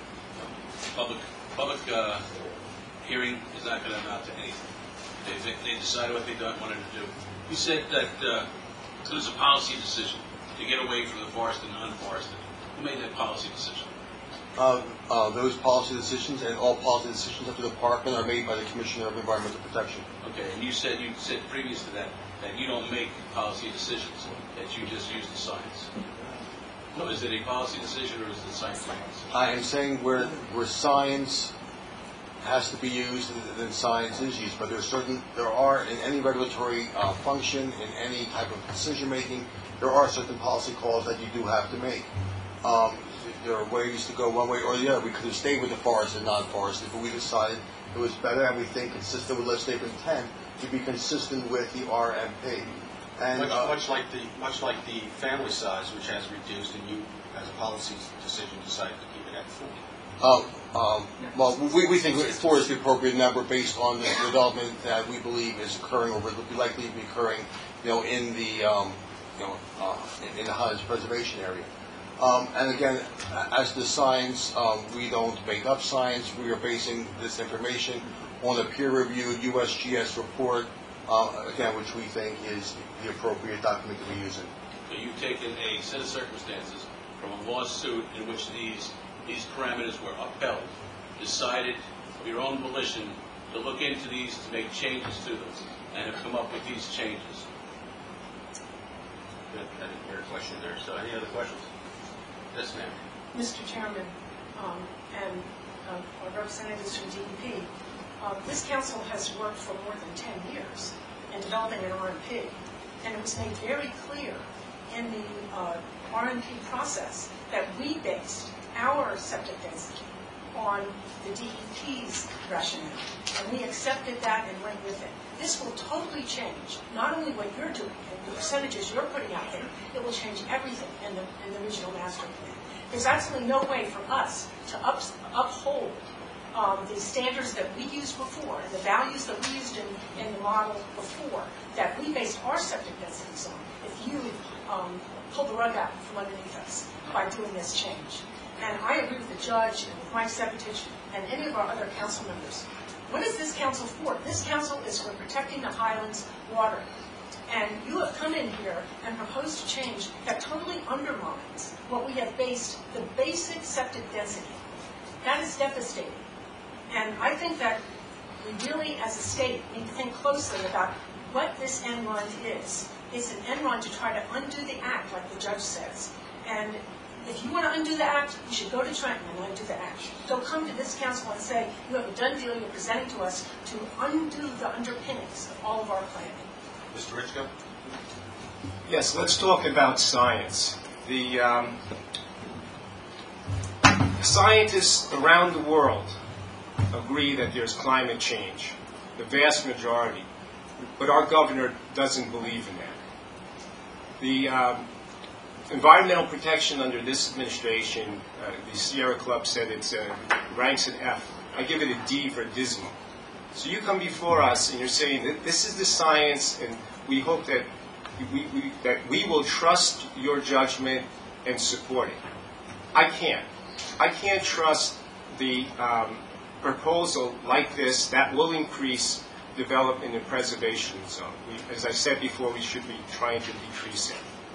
Public hearing is not going to amount to anything. They decided what they wanted to do. You said that it was a policy decision to get away from the forested and non-forested. Who made that policy decision? Those policy decisions and all policy decisions of the department are made by the Commissioner of Environmental Protection. Okay, and you said previous to that you don't make policy decisions, that you just use the science. So is it a policy decision or is it science? I am saying where science has to be used, then science is used. But there are in any regulatory function, in any type of decision making, there are certain policy calls that you do have to make. There are ways to go one way or the other. We could have stayed with the forested and non-forested, but we decided it was better, and we think consistent with legislative intent, to be consistent with the RMP. And Much like the family size, which has reduced, and you, as a policy decision, decided to keep it at 4. well, we think 4 is the appropriate number based on the development that we believe is occurring or will be likely to be occurring, in the in the Highlands Preservation Area. And again, as the science, we don't make up science. We are basing this information on a peer-reviewed USGS report, again, which we think is the appropriate document to be using. So you've taken a set of circumstances from a lawsuit in which these parameters were upheld, decided of your own volition to look into these, to make changes to them, and have come up with these changes. Good. I didn't hear a question there. So any other questions? Yes, ma'am. Mr. Chairman, and our representatives from DEP, This council has worked for more than 10 years in developing an RMP, and it was made very clear in the RMP process that we based our septic density on the DEP's rationale, and we accepted that and went with it. This will totally change not only what you're doing and the percentages you're putting out there, it will change everything in the regional master plan. There's absolutely no way for us to uphold the standards that we used before and the values that we used in the model before that we based our septic densities on if you pull the rug out from underneath us by doing this change. And I agree with the judge and with Mike Sepetich and any of our other council members. What is this council for? This council is for protecting the Highlands water. And you have come in here and proposed a change that totally undermines what we have based the basic septic density. That is devastating. And I think that we really, as a state, need to think closely about what this end run is. It's an end run to try to undo the act, like the judge says. And if you want to undo the act, you should go to Trenton and undo the act. Don't come to this council and say, you have a done deal you're presenting to us to undo the underpinnings of all of our planning. Mr. Richko? Yes, let's talk about science. The scientists around the world agree that there's climate change, the vast majority, but our governor doesn't believe in that. The environmental protection under this administration, the Sierra Club said it ranks an F. I give it a D for dismal. So you come before us and you're saying that this is the science, and we hope that we will trust your judgment and support it. I can't trust the proposal like this that will increase development and preservation zone. As I said before, we should be trying to decrease it.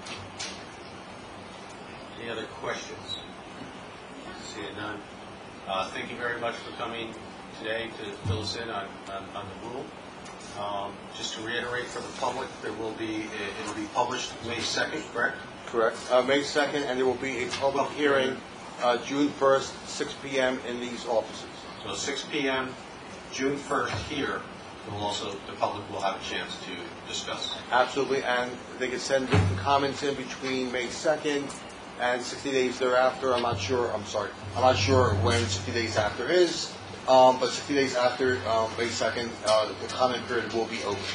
Any other questions? Seeing none. Thank you very much for coming today to fill us in on the rule. Just to reiterate for the public, it'll be published May 2nd, correct? Correct. May 2nd, and there will be a public hearing June 1st, 6 p.m. in these offices. So 6 p.m., June 1st here, the public will have a chance to discuss. Absolutely, and they can send written comments in between May 2nd and 60 days thereafter. I'm not sure when 60 days after is, but 60 days after May 2nd, the comment period will be open.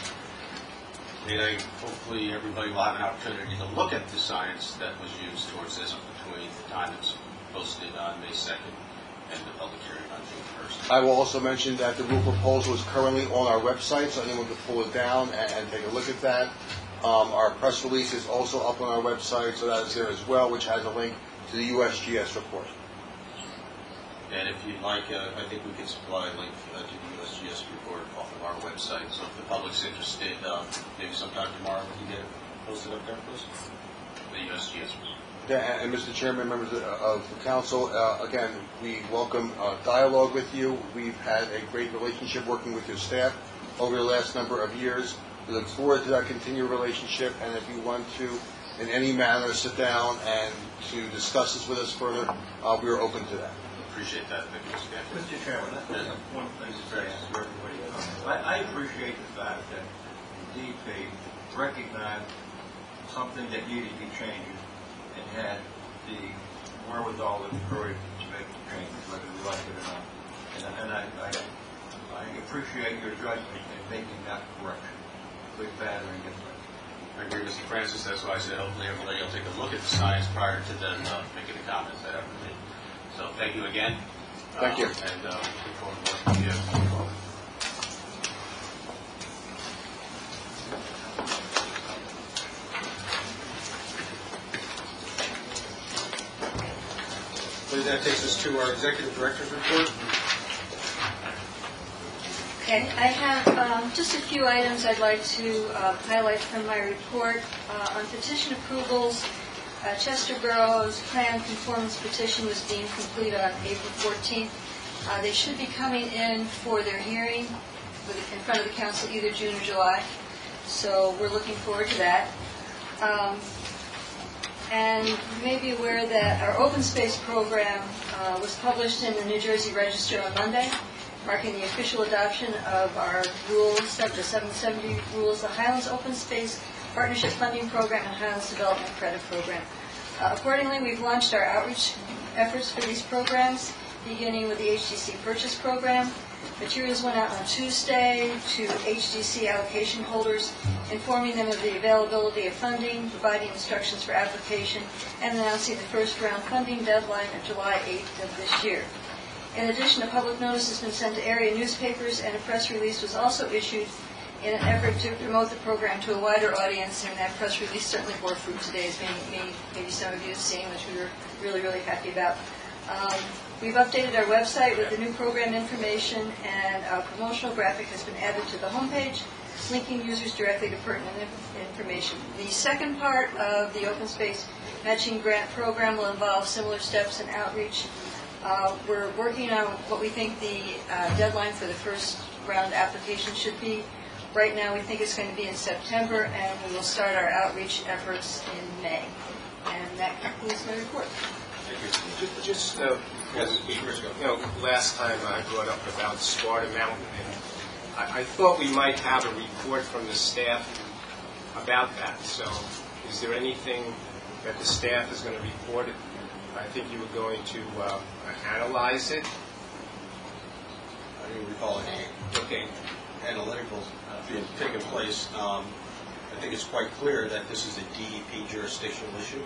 And hopefully everybody will have an opportunity to look at the science that was used towards this between the time it's posted on May 2nd and the public hearing on June 1st. I will also mention that the rule proposal is currently on our website, so anyone can pull it down and take a look at that. Our press release is also up on our website, so that is there as well, which has a link to the USGS report. And if you'd like, I think we can supply a link to the USGS report off of our website. So if the public's interested, maybe sometime tomorrow we can get it posted up there, please. The USGS report. Yeah, and Mr. Chairman, members of the council, again, we welcome dialogue with you. We've had a great relationship working with your staff over the last number of years. We look forward to that continued relationship, and if you want to, in any manner, sit down and to discuss this with us further, we are open to that. Appreciate that. Thank you, Mr. Gaffney. Mr. Chairman, that's one thing to say to everybody. I appreciate the fact that DEP recognized something that needed to be changed and had the wherewithal and courage to make the changes, whether we like it or not. And I appreciate your judgment in making that correction, good, bad, or indifferent. I agree, Mr. Francis. That's why I said hopefully everybody will take a look at the science prior to then making the comments that everybody. So thank you again. Thank you. And look forward to working with you. That takes us to our Executive Director's report. Okay, I have just a few items I'd like to highlight from my report. On petition approvals, Chester Borough's plan conformance petition was deemed complete on April 14th. They should be coming in for their hearing in front of the council either June or July. So we're looking forward to that. And you may be aware that our open space program was published in the New Jersey Register on Monday. marking the official adoption of our rules, the 770 rules, the Highlands Open Space Partnership Funding Program and Highlands Development Credit Program. Accordingly, we've launched our outreach efforts for these programs, beginning with the HDC purchase program. Materials went out on Tuesday to HDC allocation holders, informing them of the availability of funding, providing instructions for application, and announcing the first round funding deadline of July 8th of this year. In addition, a public notice has been sent to area newspapers, and a press release was also issued in an effort to promote the program to a wider audience, and that press release certainly bore fruit today, as maybe some of you have seen, which we were really, really happy about. We've updated our website with the new program information, and a promotional graphic has been added to the homepage, linking users directly to pertinent information. The second part of the Open Space Matching Grant Program will involve similar steps in outreach. We're working on what we think the deadline for the first round application should be. Right now, we think it's going to be in September, and we will start our outreach efforts in May. And that concludes my report. Just, last time I brought up about Sparta Mountain, and I thought we might have a report from the staff about that. So is there anything that the staff is going to report? I think you were going to analyze it. I didn't recall any analytical being taken place. I think it's quite clear that this is a DEP jurisdictional issue.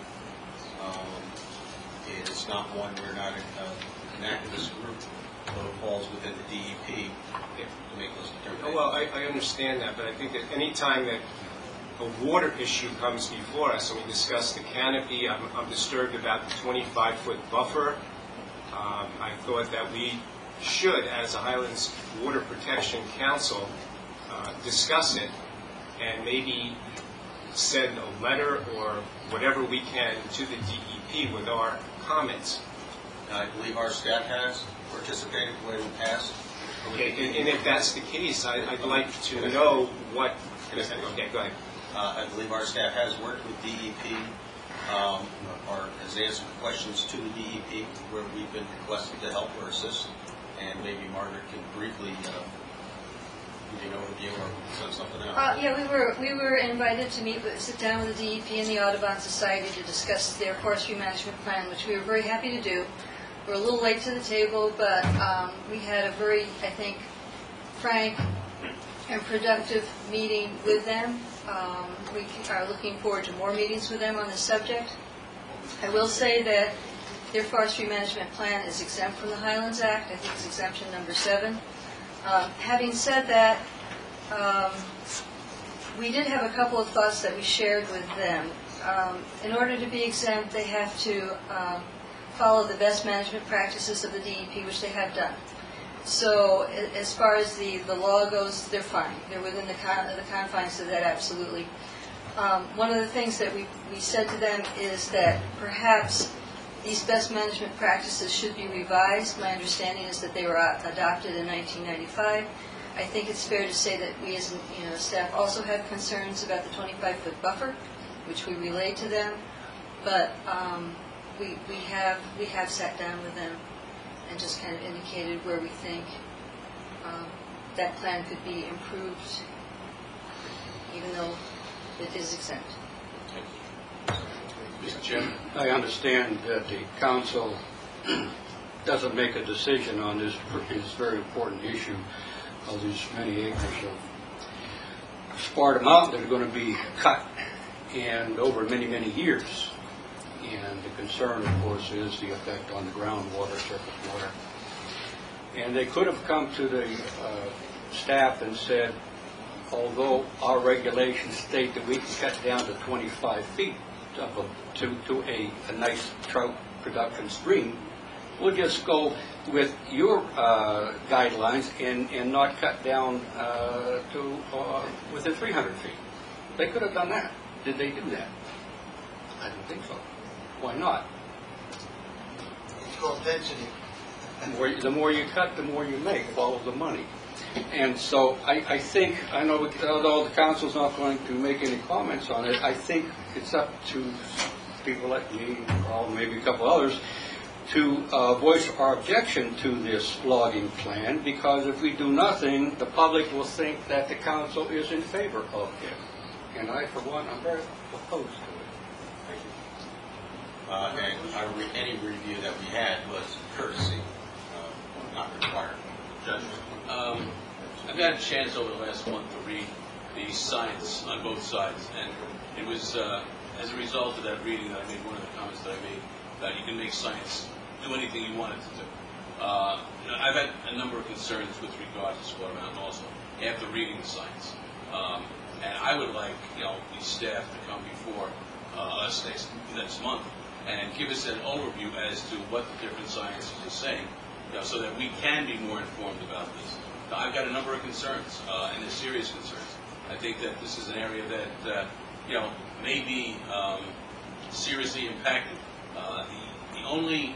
It's not one we're not an activist group, but it falls within the DEP to make those determinations. Well, I understand that, but I think that any time that a water issue comes before us, and we discuss the canopy, I'm disturbed about the 25-foot buffer. I thought that we should, as a Highlands Water Protection Council, discuss it and maybe send a letter or whatever we can to the DEP with our comments. I believe our staff has participated when passed. Okay, and if that's the case, I'd like to know what... Okay, go ahead. I believe our staff has worked with DEP, or has answered questions to the DEP where we've been requested to help or assist, and maybe Margaret can briefly give you an overview or send something out. Yeah, we were invited to sit down with the DEP and the Audubon Society to discuss their forestry management plan, which we were very happy to do. We're a little late to the table, but we had a very, I think, frank and productive meeting with them. We are looking forward to more meetings with them on this subject. I will say that their forestry management plan is exempt from the Highlands Act. I think it's exemption number 7. Having said that, we did have a couple of thoughts that we shared with them. In order to be exempt, they have to follow the best management practices of the DEP, which they have done. So as far as the law goes, they're fine. They're within the confines of that, absolutely. One of the things that we said to them is that perhaps these best management practices should be revised. My understanding is that they were adopted in 1995. I think it's fair to say that we as staff also have concerns about the 25-foot buffer, which we relayed to them. But we have sat down with them and just kind of indicated where we think that plan could be improved, even though it is exempt. Mr. Chairman, I understand that the council doesn't make a decision on this very important issue of these many acres of Sparta Mountain that are going to be cut and over many, many years. And the concern, of course, is the effect on the groundwater, surface water. And they could have come to the staff and said, although our regulations state that we can cut down to 25 feet to a nice trout production stream, we'll just go with your guidelines and not cut down to within 300 feet. They could have done that. Did they do that? I don't think so. Why not? It's called density. The more you cut, the more you make. Follow the money. And so I think, I know although the council's not going to make any comments on it, I think it's up to people like me, or maybe a couple others, to voice our objection to this logging plan, because if we do nothing, the public will think that the council is in favor of it. And I, for one, am very opposed to it. And any review that we had was courtesy, not required. Judge? I've had a chance over the last month to read the science on both sides, and it was as a result of that reading that I made one of the comments that I made, that you can make science do anything you want it to do. I've had a number of concerns with regard to Squatter Mountain also, after reading the science. And I would like, the staff to come before us next month and give us an overview as to what the different sciences are saying, so that we can be more informed about this. I've got a number of concerns, and they're serious concerns. I think that this is an area that, may be seriously impacted. The only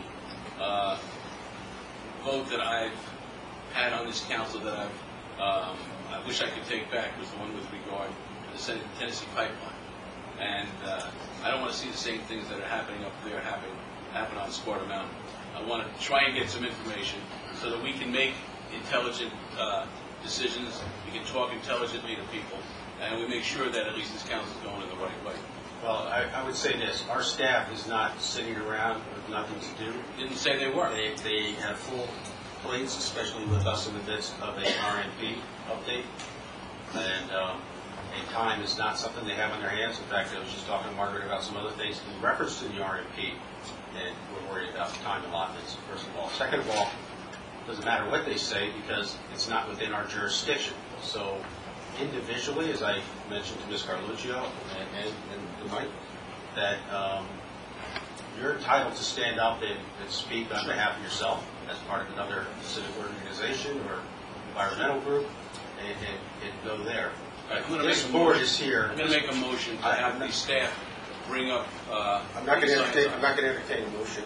vote that I've had on this council that I wish I could take back was the one with regard to the Tennessee pipeline. And I don't want to see the same things that are happening up there happen on Squatter Mountain. I want to try and get some information so that we can make intelligent decisions, we can talk intelligently to people, and we make sure that at least this council is going in the right way. Well, I would say this. Our staff is not sitting around with nothing to do. Didn't say they were. They have full plates, especially with us in the midst of a RNP update. And time is not something they have on their hands. In fact, I was just talking to Margaret about some other things in reference to the RNP, and we're worried about time allotments, first of all. Second of all, it doesn't matter what they say because it's not within our jurisdiction. So individually, as I mentioned to Ms. Carluccio and Mike, that you're entitled to stand up and speak on behalf of yourself as part of another civic organization or environmental group and go there. Right, This board is here. I'm going to make a motion to have the staff bring up. I'm not going to entertain a motion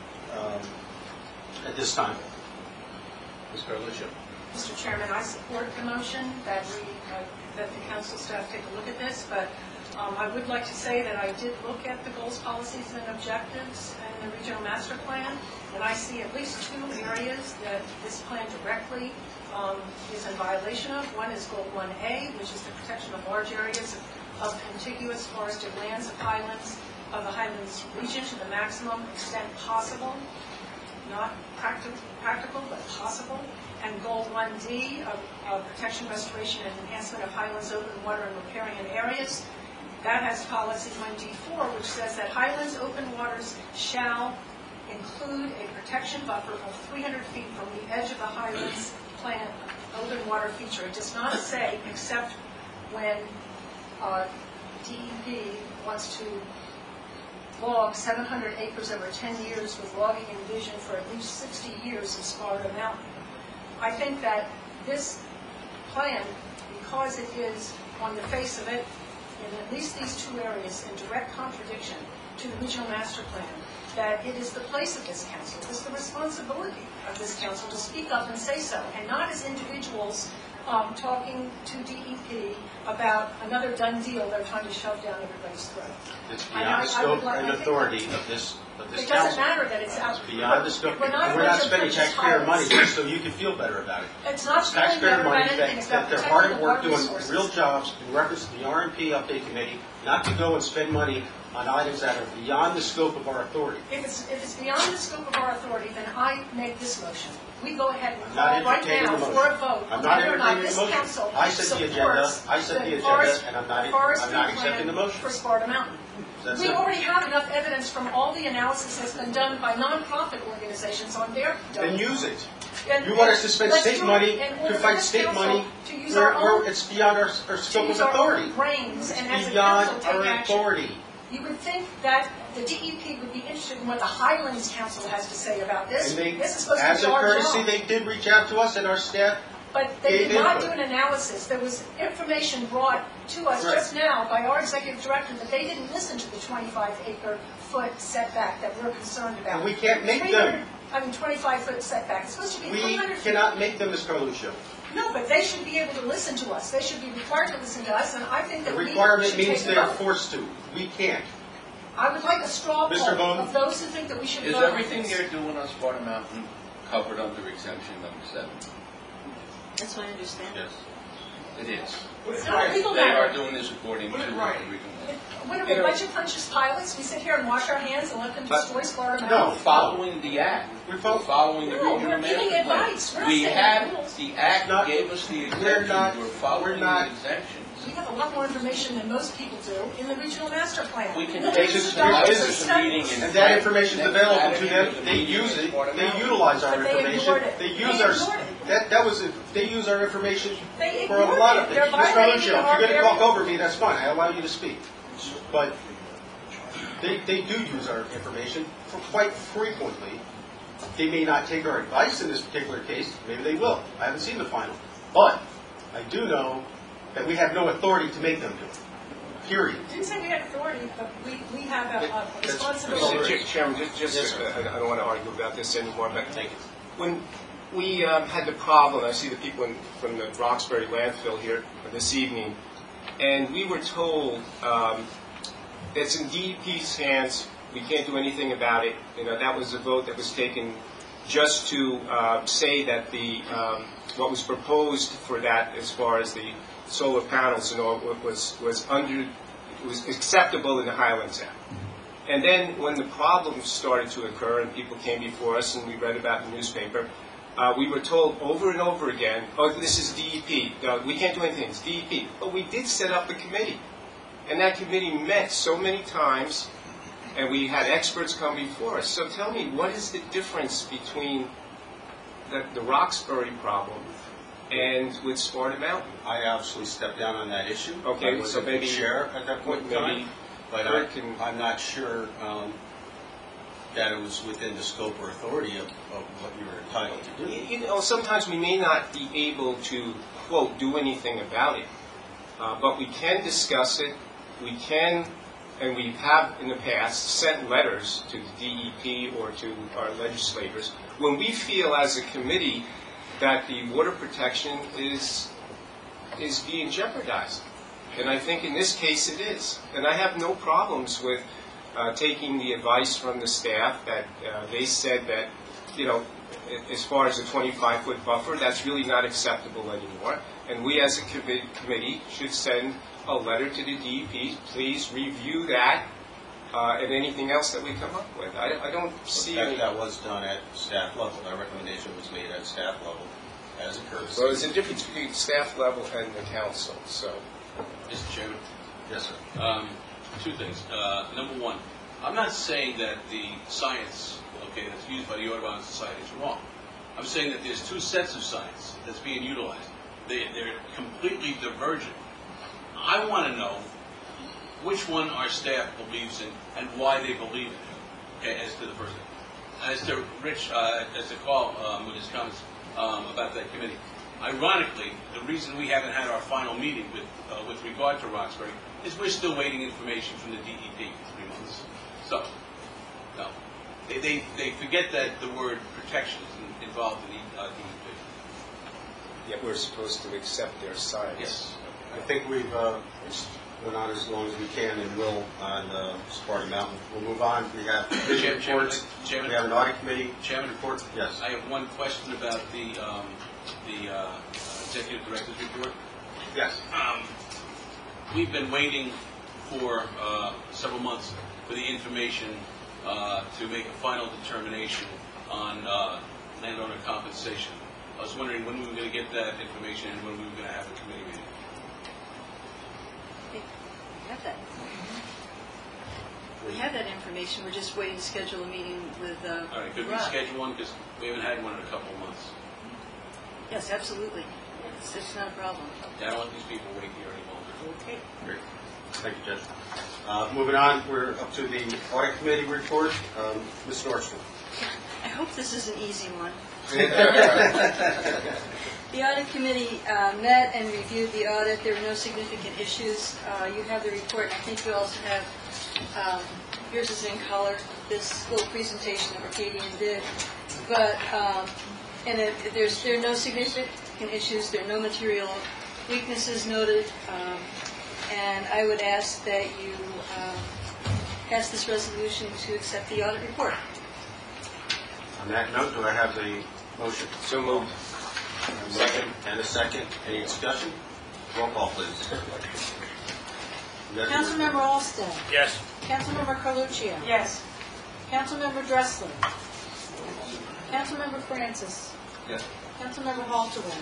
at this time. Ms. Carluccio. Mr. Chairman, I support the motion that that the council staff take a look at this, but I would like to say that I did look at the goals, policies, and objectives in the regional master plan, and I see at least two areas that this plan directly is in violation of. One is Goal 1A, which is the protection of large areas of contiguous forested lands of the Highlands region to the maximum extent possible, not practical, but possible. And Goal 1D of protection, restoration, and enhancement of Highlands open water and riparian areas. That has policy 1D4, which says that Highlands open waters shall include a protection buffer of 300 feet from the edge of the Highlands plant open water feature. It does not say except when DEP wants to log 700 acres over 10 years with logging envisioned for at least 60 years of Sparta Mountain. I think that this plan, because it is on the face of it, in at least these two areas, in direct contradiction to the regional master plan, that it is the place of this council, it is the responsibility of this council to speak up and say so, and not as individuals talking to DEP about another done deal they're trying to shove down everybody's throat. It's beyond the scope and authority of this council. It doesn't matter that it's out. It's beyond the scope. We're not spending taxpayer money just so you can feel better about it. It's not It's taxpayer money it's that about they're hard at protecting work our doing resources. real jobs in reference to the RMP update committee, not to go and spend money on items that are beyond the scope of our authority. If it's beyond the scope of our authority, then I make this motion. We go ahead and I'm call not right entertaining now the for motion. a vote I'm on not whether or not entertaining this the motion. council I set the agenda. supports I set the agenda, forest- and I'm the forestry not accepting the plan motion. for Sparta Mountain. That's We it. already have enough evidence from all the analysis that's been done by nonprofit organizations on their. Then use it. And- You want us to spend let's state do it money in order to for fight this state council money to use where our own- it's beyond our to scope of use our authority. own brains and as a Beyond council take our action. authority. You would think that the DEP would be interested in what the Highlands Council has to say about this. And they, This is supposed to as be a our courtesy, job. they did reach out to us and our staff. But they gave did not do input. an analysis. There was information brought to us Right. just now by our executive director that they didn't listen to the 25-acre-foot setback that we're concerned about. And we can't make 25-foot setback. It's supposed to be We 300 feet. cannot make them, Ms. Carluccio. No, but they should be able to listen to us. They should be required to listen to us, and I think The that we requirement should means take the they're vote. forced to. We can't. I would like a straw Mr. poll Bowman? of those who think that we should Is vote on everything this. they're doing on Sparta Mountain covered under exemption number 7? That's my understanding. Yes. It is. It's not a legal They are matter. doing this according to the regional law. What are we, a bunch of punches pilots? We sit here and wash our hands and let them destroy Sparta No, Mountain? Following the act. We're following the No, regional we're master giving plan. advice. We're not We saying had, rules. the act Not- gave us the we're exemptions. not- We're following we're not- the exemptions. We have a lot more information than most people do in the regional master plan. We can Look take at this the to studies the and meeting studies. and And that information is available to them. Saturday, They use it. Sparta They Mountain. utilize our But they information. ignored it. They They use our, ignored it. that was, they use our information They for a ignored lot it. of things. They're Mr. violating Ocho, if you're our going to talk very- over me, that's fine. I allow you to speak. But they do use our information for quite frequently. They may not take our advice in this particular case. Maybe they will. I haven't seen the final. But I do know that we have no authority to make them do it. Period. Didn't say we had authority, but we have a That's- responsibility. Mr. Chairman, just, Yes, sir. I don't want to argue about this anymore, but when we had the problem, I see the people from the Roxbury landfill here this evening, and we were told it's in DEP's hands, we can't do anything about it. You know, that was a vote that was taken just to say that the what was proposed for that, as far as the solar panels and all, was acceptable in the Highlands Act. And then when the problems started to occur and people came before us and we read about in the newspaper, we were told over and over again, oh, this is DEP. We can't do anything. It's DEP. But we did set up a committee. And that committee met so many times, and we had experts come before us. So tell me, what is the difference between the Roxbury problem and with Sparta Mountain? I obviously stepped down on that issue. Okay, I was so the maybe- chair at that point in maybe time, but Kurt can- I'm not sure that it was within the scope or authority of what you were entitled to do. You know, sometimes we may not be able to, quote, do anything about it, but we can discuss it. We can, and we have in the past, sent letters to the DEP or to our legislators when we feel as a committee that the water protection is being jeopardized. And I think in this case it is. And I have no problems with taking the advice from the staff that they said that, you know, as far as the 25-foot buffer, that's really not acceptable anymore. And we as a committee should send a letter to the DEP, please review that and anything else that we come up with. I don't see any... That was done at staff level. That recommendation was made at staff level as a courtesy. Well, there's a difference between staff level and the council, so... Mr. Chairman, Yes, sir. two things. Number one, I'm not saying that the science, okay, that's used by the Audubon Society is wrong. I'm saying that there's two sets of science that's being utilized. They're completely divergent. I want to know which one our staff believes in and why they believe in it, okay, as to the first thing. As to Rich, as to Carl with his comments about that committee. Ironically, the reason we haven't had our final meeting with regard to Roxbury is we're still waiting information from the DEP for 3 months. So, no. They forget that the word protection is involved in the DEP. Yet we're supposed to accept their science. Yes. I think we've went on as long as we can and will on Sparta Mountain. We'll move on. We have commission reports. Chairman. We have an audit committee. Chairman, Report? Yes. I have one question about the executive director's report. Yes. We've been waiting for several months for the information to make a final determination on landowner compensation. I was wondering when we were going to get that information and when we were going to have a committee meeting. We have that. We have that information. We're just waiting to schedule a meeting with All right, could we Rob. schedule one? Because we haven't had one in a couple of months. Yes, absolutely. It's not a problem. I don't want these people waiting here any longer. Okay. Great. Thank you, Judge. Moving on, we're up to the audit committee report. Ms. Nordstrom. I hope this is an easy one. The audit committee met and reviewed the audit. There were no significant issues. You have the report, and I think you also have, yours is in color, this little presentation that Arcadian did. But, there are no significant issues, there are no material weaknesses noted, and I would ask that you pass this resolution to accept the audit report. On that note, do I have a motion? So moved. Second. And a second. Any discussion? Roll call, please. Councilmember Olsted. Yes. Councilmember Carluccio. Yes. Councilmember Dressler. Councilmember Francis. Yes. Councilmember Halterman.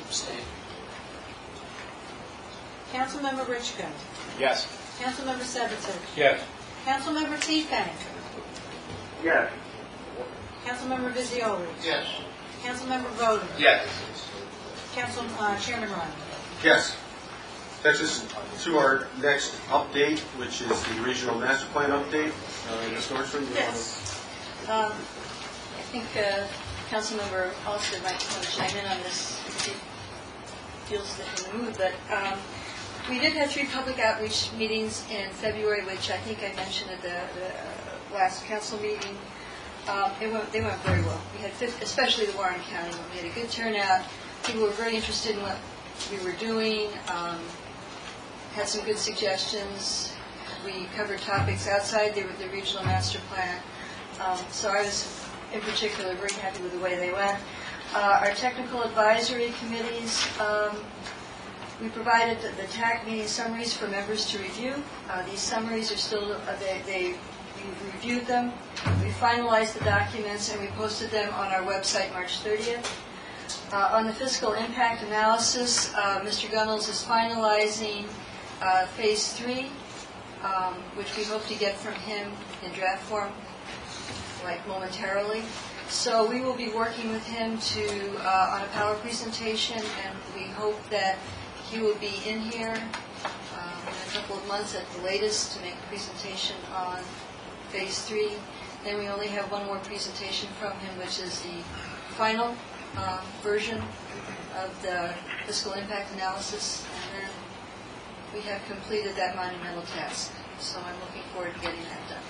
Councilmember Richko. Yes. Councilmember Severson. Yes. Councilmember Teefank. Yes. Councilmember Vizzioli. Yes. Councilmember Voda. Yes. Chairman Ryan. Yes. Takes us to our next update, which is the regional master plan update. Ms. Nordstrom, you want Yes. I think Councilmember Olsted might want to chime in on this if he feels that in the mood, but we did have 3 public outreach meetings in February, which I think I mentioned at the last council meeting. They went very well. We had, especially the Warren County one, we had a good turnout. People were very interested in what we were doing, had some good suggestions. We covered topics outside the regional master plan. So I was, in particular, very happy with the way they went. Our technical advisory committees, we provided the TAC meeting summaries for members to review. These summaries are still, we've reviewed them. We finalized the documents and we posted them on our website March 30th. On the fiscal impact analysis, Mr. Gunnels is finalizing Phase 3, which we hope to get from him in draft form, like momentarily. So we will be working with him on a power presentation, and we hope that he will be in here in a couple of months at the latest to make a presentation on Phase 3. Then we only have one more presentation from him, which is the final version of the fiscal impact analysis, and then we have completed that monumental task. So I'm looking forward to getting that done.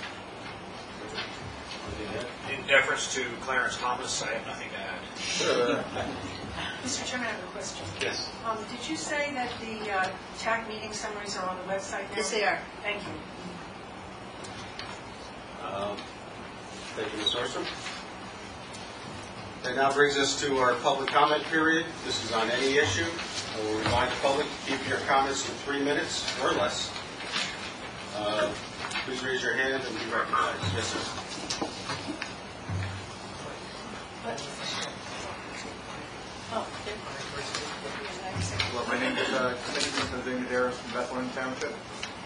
In deference to Clarence Thomas, I have nothing to add. Mr. Chairman, I have a question. Yes. Did you say that the TAC meeting summaries are on the website now? Yes, they are. Thank you. Thank you, Ms. Nordstrom. That now brings us to our public comment period. This is on any issue. I will remind the public to keep your comments to 3 minutes or less. Please raise your hand and be recognized. Yes, sir. Well, my name is Timothy Medeiros from Bethlehem Township.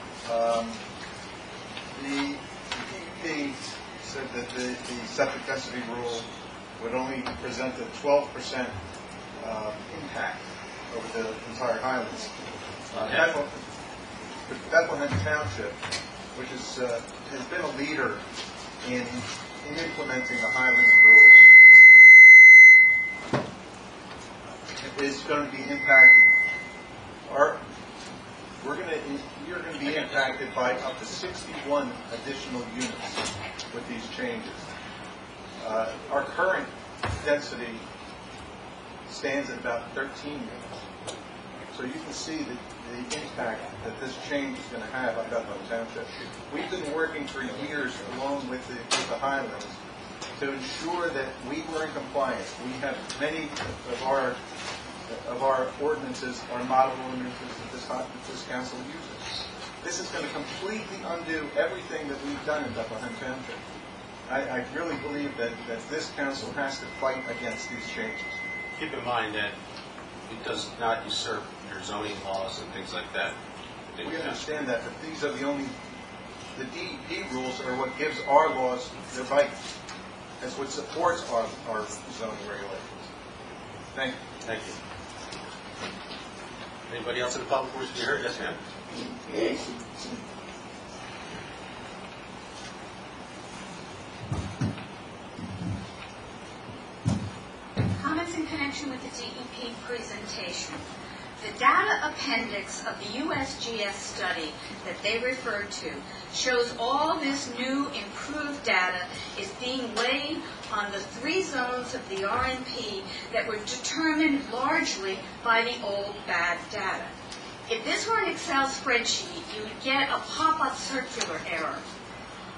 The DEP said that the septic density rule would only present a 12% impact over the entire Highlands. Bethlehem Township, which has been a leader in implementing the Highlands rules, is going to be impacted. We are going to be impacted by up to 61 additional units with these changes. Our current density stands at about 13 units. So you can see the impact that this change is going to have on Bethlehem Township. We've been working for years along with the Highlands to ensure that we were in compliance. We have many of our ordinances are model ordinances that this council uses. This is going to completely undo everything that we've done in Bethlehem Township. I really believe that this council has to fight against these changes. Keep in mind that it does not usurp your zoning laws and things like that. We understand that, but these are the DEP rules are what gives our laws the right. That's what supports our zoning regulations. Thank you. Thank you. Anybody else in the public who wishes to be heard? Yes, ma'am. Comments in connection with the DEP presentation. The data appendix of the USGS study that they referred to shows all this new improved data is being weighed on the 3 zones of the RNP that were determined largely by the old bad data. If this were an Excel spreadsheet, you would get a pop-up circular error.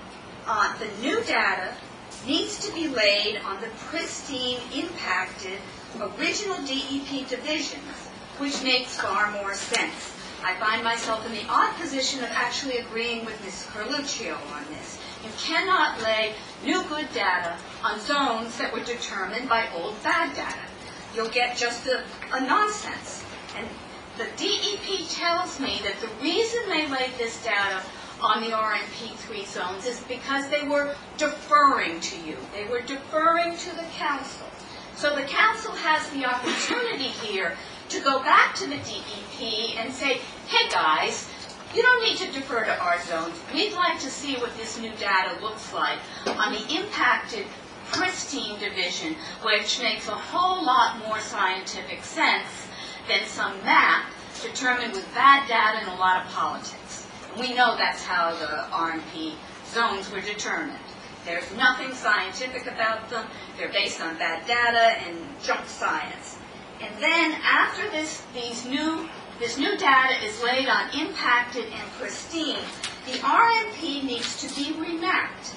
the new data needs to be laid on the pristine, impacted, original DEP divisions, which makes far more sense. I find myself in the odd position of actually agreeing with Ms. Carluccio on this. You cannot lay new good data on zones that were determined by old bad data. You'll get just a nonsense. And the DEP tells me that the reason they laid this data on the RNP3 zones is because they were deferring to you. They were deferring to the council. So the council has the opportunity here to go back to the DEP and say, hey guys, you don't need to defer to our zones. We'd like to see what this new data looks like on the impacted pristine division, which makes a whole lot more scientific sense than some map determined with bad data and a lot of politics. We know that's how the RNP zones were determined. There's nothing scientific about them. They're based on bad data and junk science. And then after this new data is laid on impacted and pristine, the RNP needs to be remapped.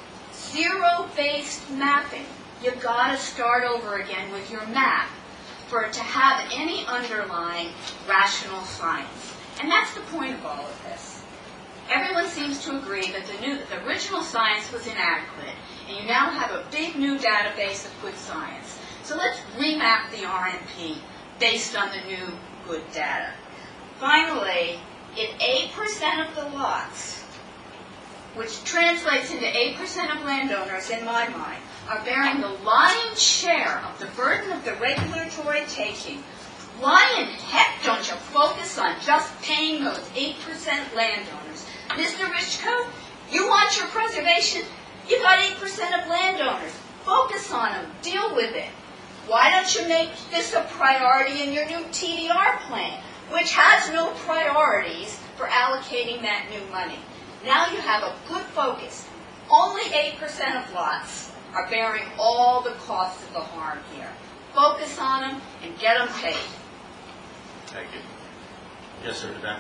Zero-based mapping. You've got to start over again with your map for it to have any underlying rational science. And that's the point of all of this. Everyone seems to agree that the original science was inadequate, and you now have a big new database of good science. So let's remap the RNP based on the new good data. Finally, if 8% of the lots, which translates into 8% of landowners in my mind, are bearing the lion's share of the burden of the regulatory taking, why in heck don't you focus on just paying those 8% landowners? Mr. Richcote, you want your preservation? You've got 8% of landowners. Focus on them. Deal with it. Why don't you make this a priority in your new TDR plan, which has no priorities for allocating that new money? Now you have a good focus. Only 8% of lots are bearing all the costs of the harm here. Focus on them and get them paid. Thank you. Yes, sir, to that.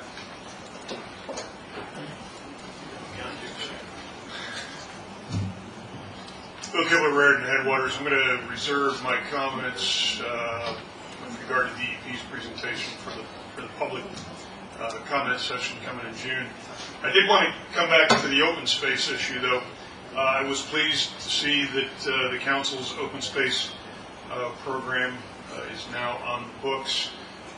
Bill Kibler, Raritan Headwaters. I'm going to reserve my comments with regard to DEP's presentation for the public comment session coming in June. I did want to come back to the open space issue, though. I was pleased to see that the council's open space program is now on the books.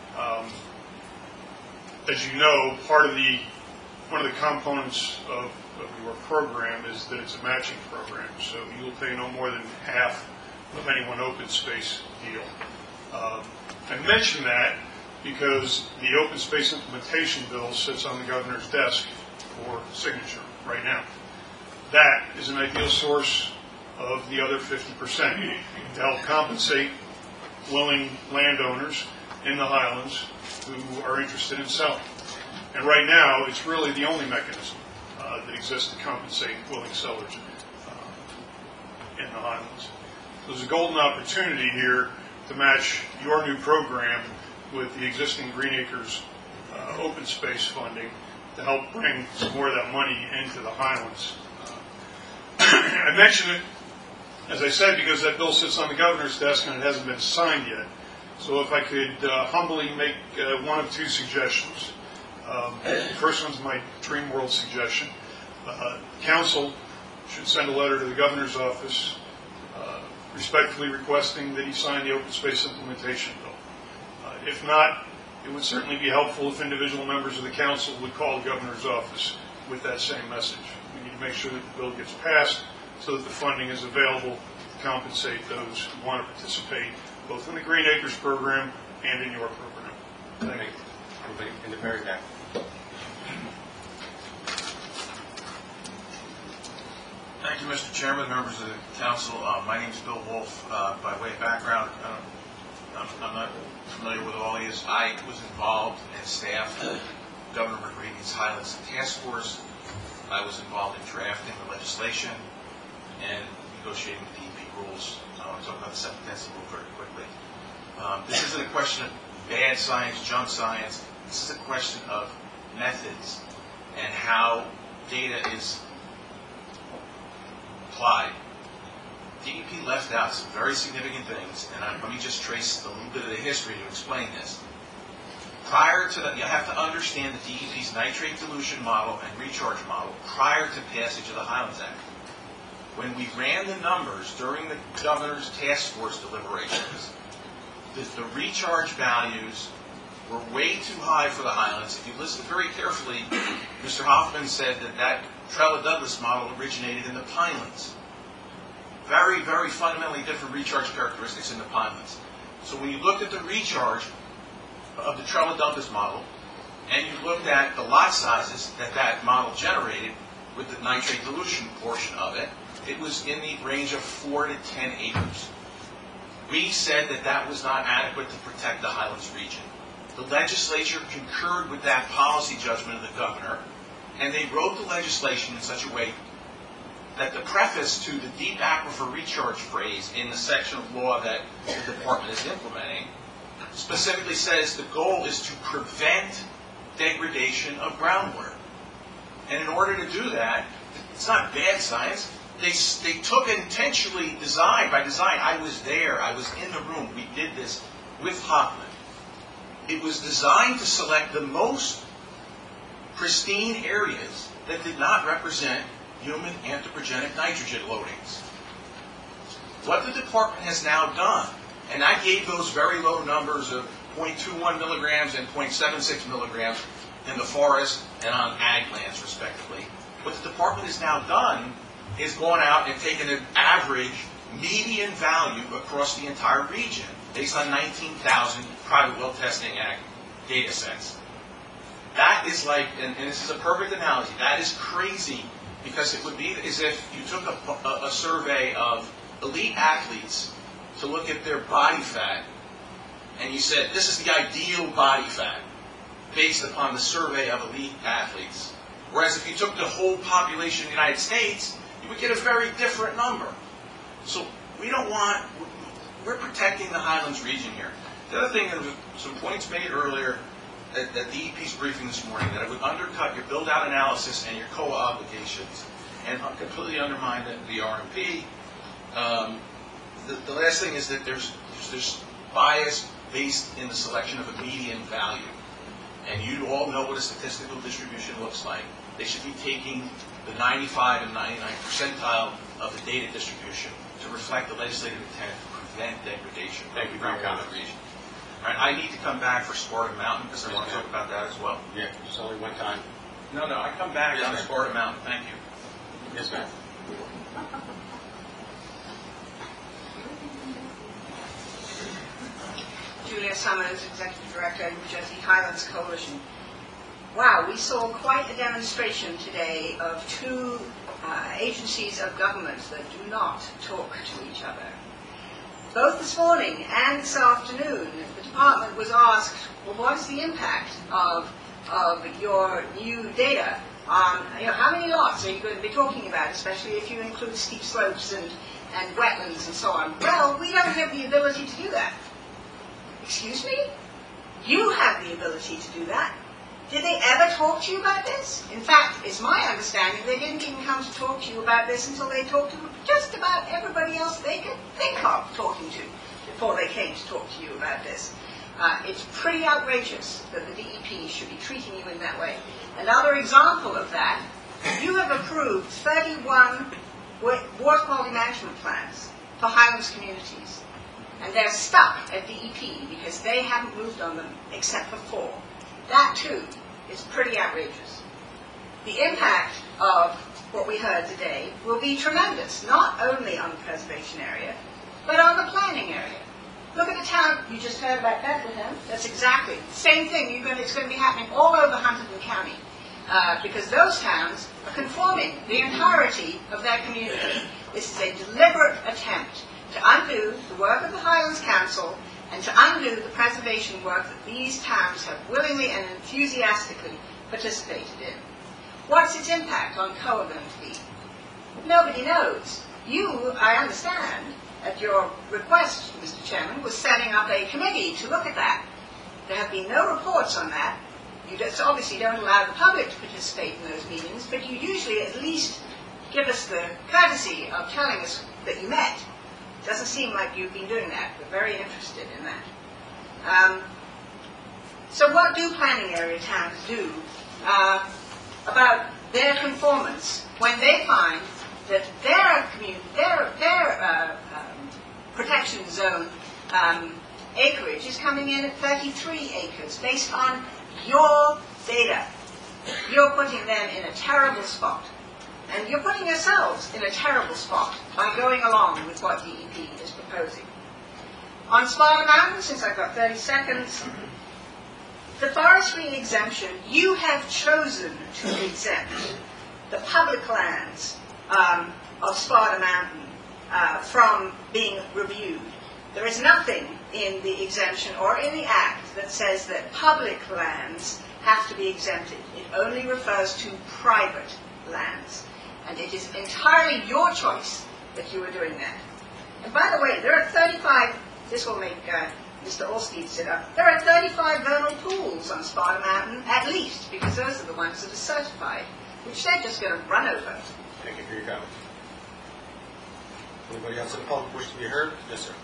As you know, one of the components of your program is that it's a matching program, so you will pay no more than half of any one open space deal. I mention that because the open space implementation bill sits on the governor's desk for signature right now. That is an ideal source of the other 50% to help compensate willing landowners in the Highlands who are interested in selling. And right now, it's really the only mechanism that exists to compensate willing sellers in the Highlands. So there's a golden opportunity here to match your new program with the existing Green Acres open space funding to help bring some more of that money into the Highlands. I mention it, as I said, because that bill sits on the governor's desk and it hasn't been signed yet. So if I could humbly make one of two suggestions. The first one's my dream world suggestion. Council should send a letter to the governor's office respectfully requesting that he sign the open space implementation bill. If not, it would certainly be helpful if individual members of the council would call the governor's office with that same message. We need to make sure that the bill gets passed so that the funding is available to compensate those who want to participate both in the Green Acres program and in your program. Thank you. Everybody in the very back. Thank you, Mr. Chairman, members of the council. My name is Bill Wolf. By way of background, I'm not familiar with all these. I was involved and staffed Governor McGreevy's Highlands Task Force. I was involved in drafting the legislation and negotiating the DEP rules. I'll talk about the seventh density rule very quickly. This isn't a question of bad science, junk science. This is a question of methods and how data is applied, DEP left out some very significant things, and let me just trace a little bit of the history to explain this. Prior to that, you have to understand the DEP's nitrate dilution model and recharge model prior to passage of the Highlands Act. When we ran the numbers during the governor's task force deliberations, the recharge values were way too high for the Highlands. If you listen very carefully, Mr. Hoffman said that Trella-Douglas model originated in the Pinelands. Very, very fundamentally different recharge characteristics in the Pinelands. So when you looked at the recharge of the Trella-Douglas model, and you looked at the lot sizes that model generated with the nitrate dilution portion of it, it was in the range of 4 to 10 acres. We said that was not adequate to protect the Highlands region. The legislature concurred with that policy judgment of the governor, and they wrote the legislation in such a way that the preface to the deep aquifer recharge phrase in the section of law that the department is implementing specifically says the goal is to prevent degradation of groundwater. And in order to do that, it's not bad science. They took intentionally by design. I was there. I was in the room. We did this with Hoffman. It was designed to select the most pristine areas that did not represent human anthropogenic nitrogen loadings. What the department has now done, and I gave those very low numbers of 0.21 milligrams and 0.76 milligrams in the forest and on ag lands, respectively. What the department has now done is gone out and taken an average median value across the entire region based on 19,000 private well testing act data sets. That is like, and this is a perfect analogy, that is crazy because it would be as if you took a survey of elite athletes to look at their body fat and you said, this is the ideal body fat based upon the survey of elite athletes. Whereas if you took the whole population of the United States, you would get a very different number. So we don't want, we're protecting the Highlands region here. The other thing, there was some points made earlier at DEP's briefing this morning that it would undercut your build-out analysis and your COA obligations and completely undermine the RMP. The last thing is that there's bias based in the selection of a median value. And you all know what a statistical distribution looks like. They should be taking the 95 and 99 percentile of the data distribution to reflect the legislative intent to prevent degradation. Thank you for your comment. All right, I need to come back for Sparta Mountain because I want to talk about that as well. Yeah, it's only one time. No, I come back on Sparta Mountain. Thank you. Yes, ma'am. Julia Summers, Executive Director of New Jersey Highlands Coalition. Wow, we saw quite a demonstration today of two agencies of government that do not talk to each other. Both this morning and this afternoon, the department was asked, well, what is the impact of your new data on, how many lots are you going to be talking about, especially if you include steep slopes and wetlands and so on? Well, we don't have the ability to do that. Excuse me? You have the ability to do that. Did they ever talk to you about this? In fact, it's my understanding they didn't even come to talk to you about this until they talked to just about everybody else they could think of talking to before they came to talk to you about this. It's pretty outrageous that the DEP should be treating you in that way. Another example of that, you have approved 31 water quality management plans for Highlands communities. And they're stuck at DEP because they haven't moved on them except for 4. That, too, is pretty outrageous. The impact of what we heard today will be tremendous, not only on the preservation area, but on the planning area. Look at the town you just heard about, Bethlehem. That's exactly the same thing. It's going to be happening all over Hunterdon County because those towns are conforming the entirety of their community. This is a deliberate attempt to undo the work of the Highlands Council and to undo the preservation work that these towns have willingly and enthusiastically participated in. What's its impact on COA going to be? Nobody knows. You, I understand, at your request, Mr. Chairman, was setting up a committee to look at that. There have been no reports on that. You just obviously don't allow the public to participate in those meetings, but you usually at least give us the courtesy of telling us that you met. Doesn't seem like you've been doing that. We're very interested in that. So what do planning area towns do about their conformance when they find that their protection zone acreage is coming in at 33 acres based on your data? You're putting them in a terrible spot. And you're putting yourselves in a terrible spot by going along with what DEP is proposing. On Sparta Mountain, since I've got 30 seconds, the forestry exemption, you have chosen to exempt the public lands of Sparta Mountain from being reviewed. There is nothing in the exemption or in the Act that says that public lands have to be exempted. It only refers to private lands. And it is entirely your choice that you are doing that. And by the way, there are 35, this will make Mr. Olstein sit up, there are 35 vernal pools on Sparta Mountain, at least, because those are the ones that are certified, which they're just going to run over. Thank you for your comment. Anybody else in the public wish to be heard? Yes, sir.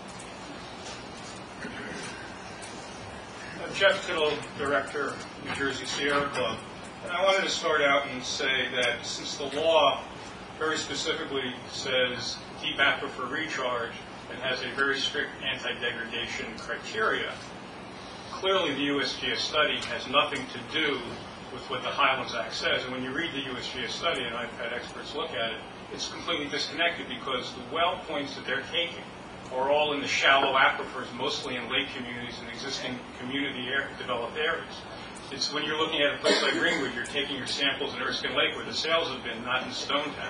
Jeff Tittle, Director, New Jersey Sierra Club. And I wanted to start out and say that since the law very specifically says deep aquifer recharge and has a very strict anti-degradation criteria, clearly the USGS study has nothing to do with what the Highlands Act says. And when you read the USGS study, and I've had experts look at it, it's completely disconnected because the well points that they're taking are all in the shallow aquifers, mostly in lake communities and existing community developed areas. It's when you're looking at a place like Greenwood, you're taking your samples in Erskine Lake where the sales have been, not in Stonetown.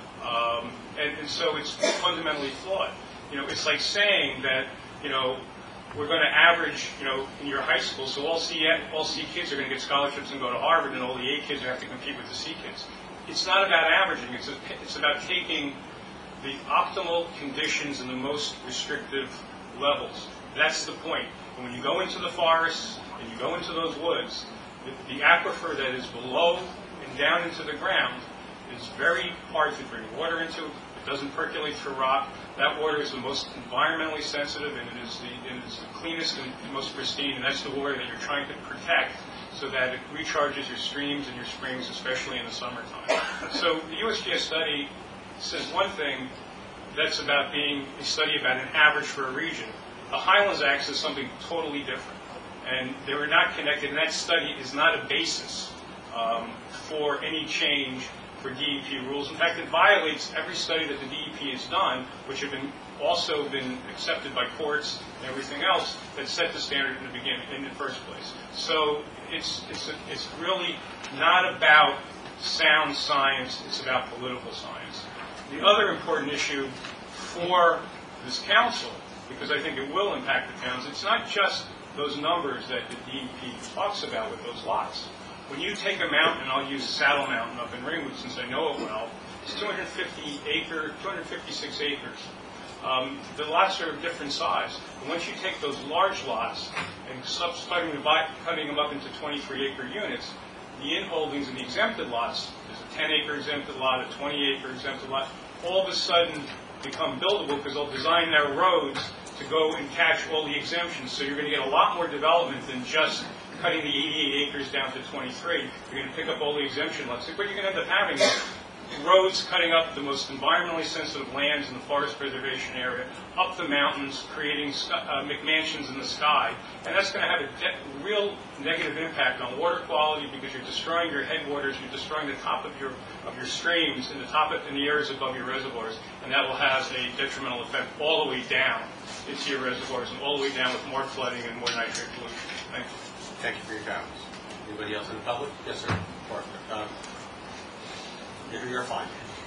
And so it's fundamentally flawed. You know, it's like saying that, you know, we're going to average, you know, in your high school, so all C kids are going to get scholarships and go to Harvard, and all the A kids have to compete with the C kids. It's not about averaging. It's about taking the optimal conditions and the most restrictive levels. That's the point. And when you go into the forests and you go into those woods, the aquifer that is below and down into the ground is very hard to bring water into. It doesn't percolate through rock. That water is the most environmentally sensitive, and it is the cleanest and most pristine, and that's the water that you're trying to protect so that it recharges your streams and your springs, especially in the summertime. So the USGS study says one thing, that's about being a study about an average for a region. The Highlands Act says something totally different, and they were not connected, and that study is not a basis for any change for DEP rules. In fact, it violates every study that the DEP has done, which have also been accepted by courts and everything else that set the standard in the beginning, in the first place. So it's really not about sound science, it's about political science. The other important issue for this council, because I think it will impact the towns, it's not just those numbers that the DEP talks about with those lots. When you take a mountain, I'll use Saddle Mountain up in Ringwood since I know it well, it's 256 acres. The lots are of different size. And once you take those large lots and start cutting them up into 23-acre units, the inholdings in the exempted lots, there's a 10-acre exempted lot, a 20-acre exempted lot, all of a sudden become buildable because they'll design their roads to go and catch all the exemptions. So you're going to get a lot more development than just cutting the 88 acres down to 23. You're going to pick up all the exemption lots. What you're going to end up having is roads cutting up the most environmentally sensitive lands in the forest preservation area, up the mountains, creating McMansions in the sky. And that's going to have a real negative impact on water quality because you're destroying your headwaters, you're destroying the top of your streams and in the areas above your reservoirs. And that will have a detrimental effect all the way down into your reservoirs and all the way down with more flooding and more nitrate pollution. Thank you. Thank you for your comments. Anybody else in the public? Yes, sir. You're fine.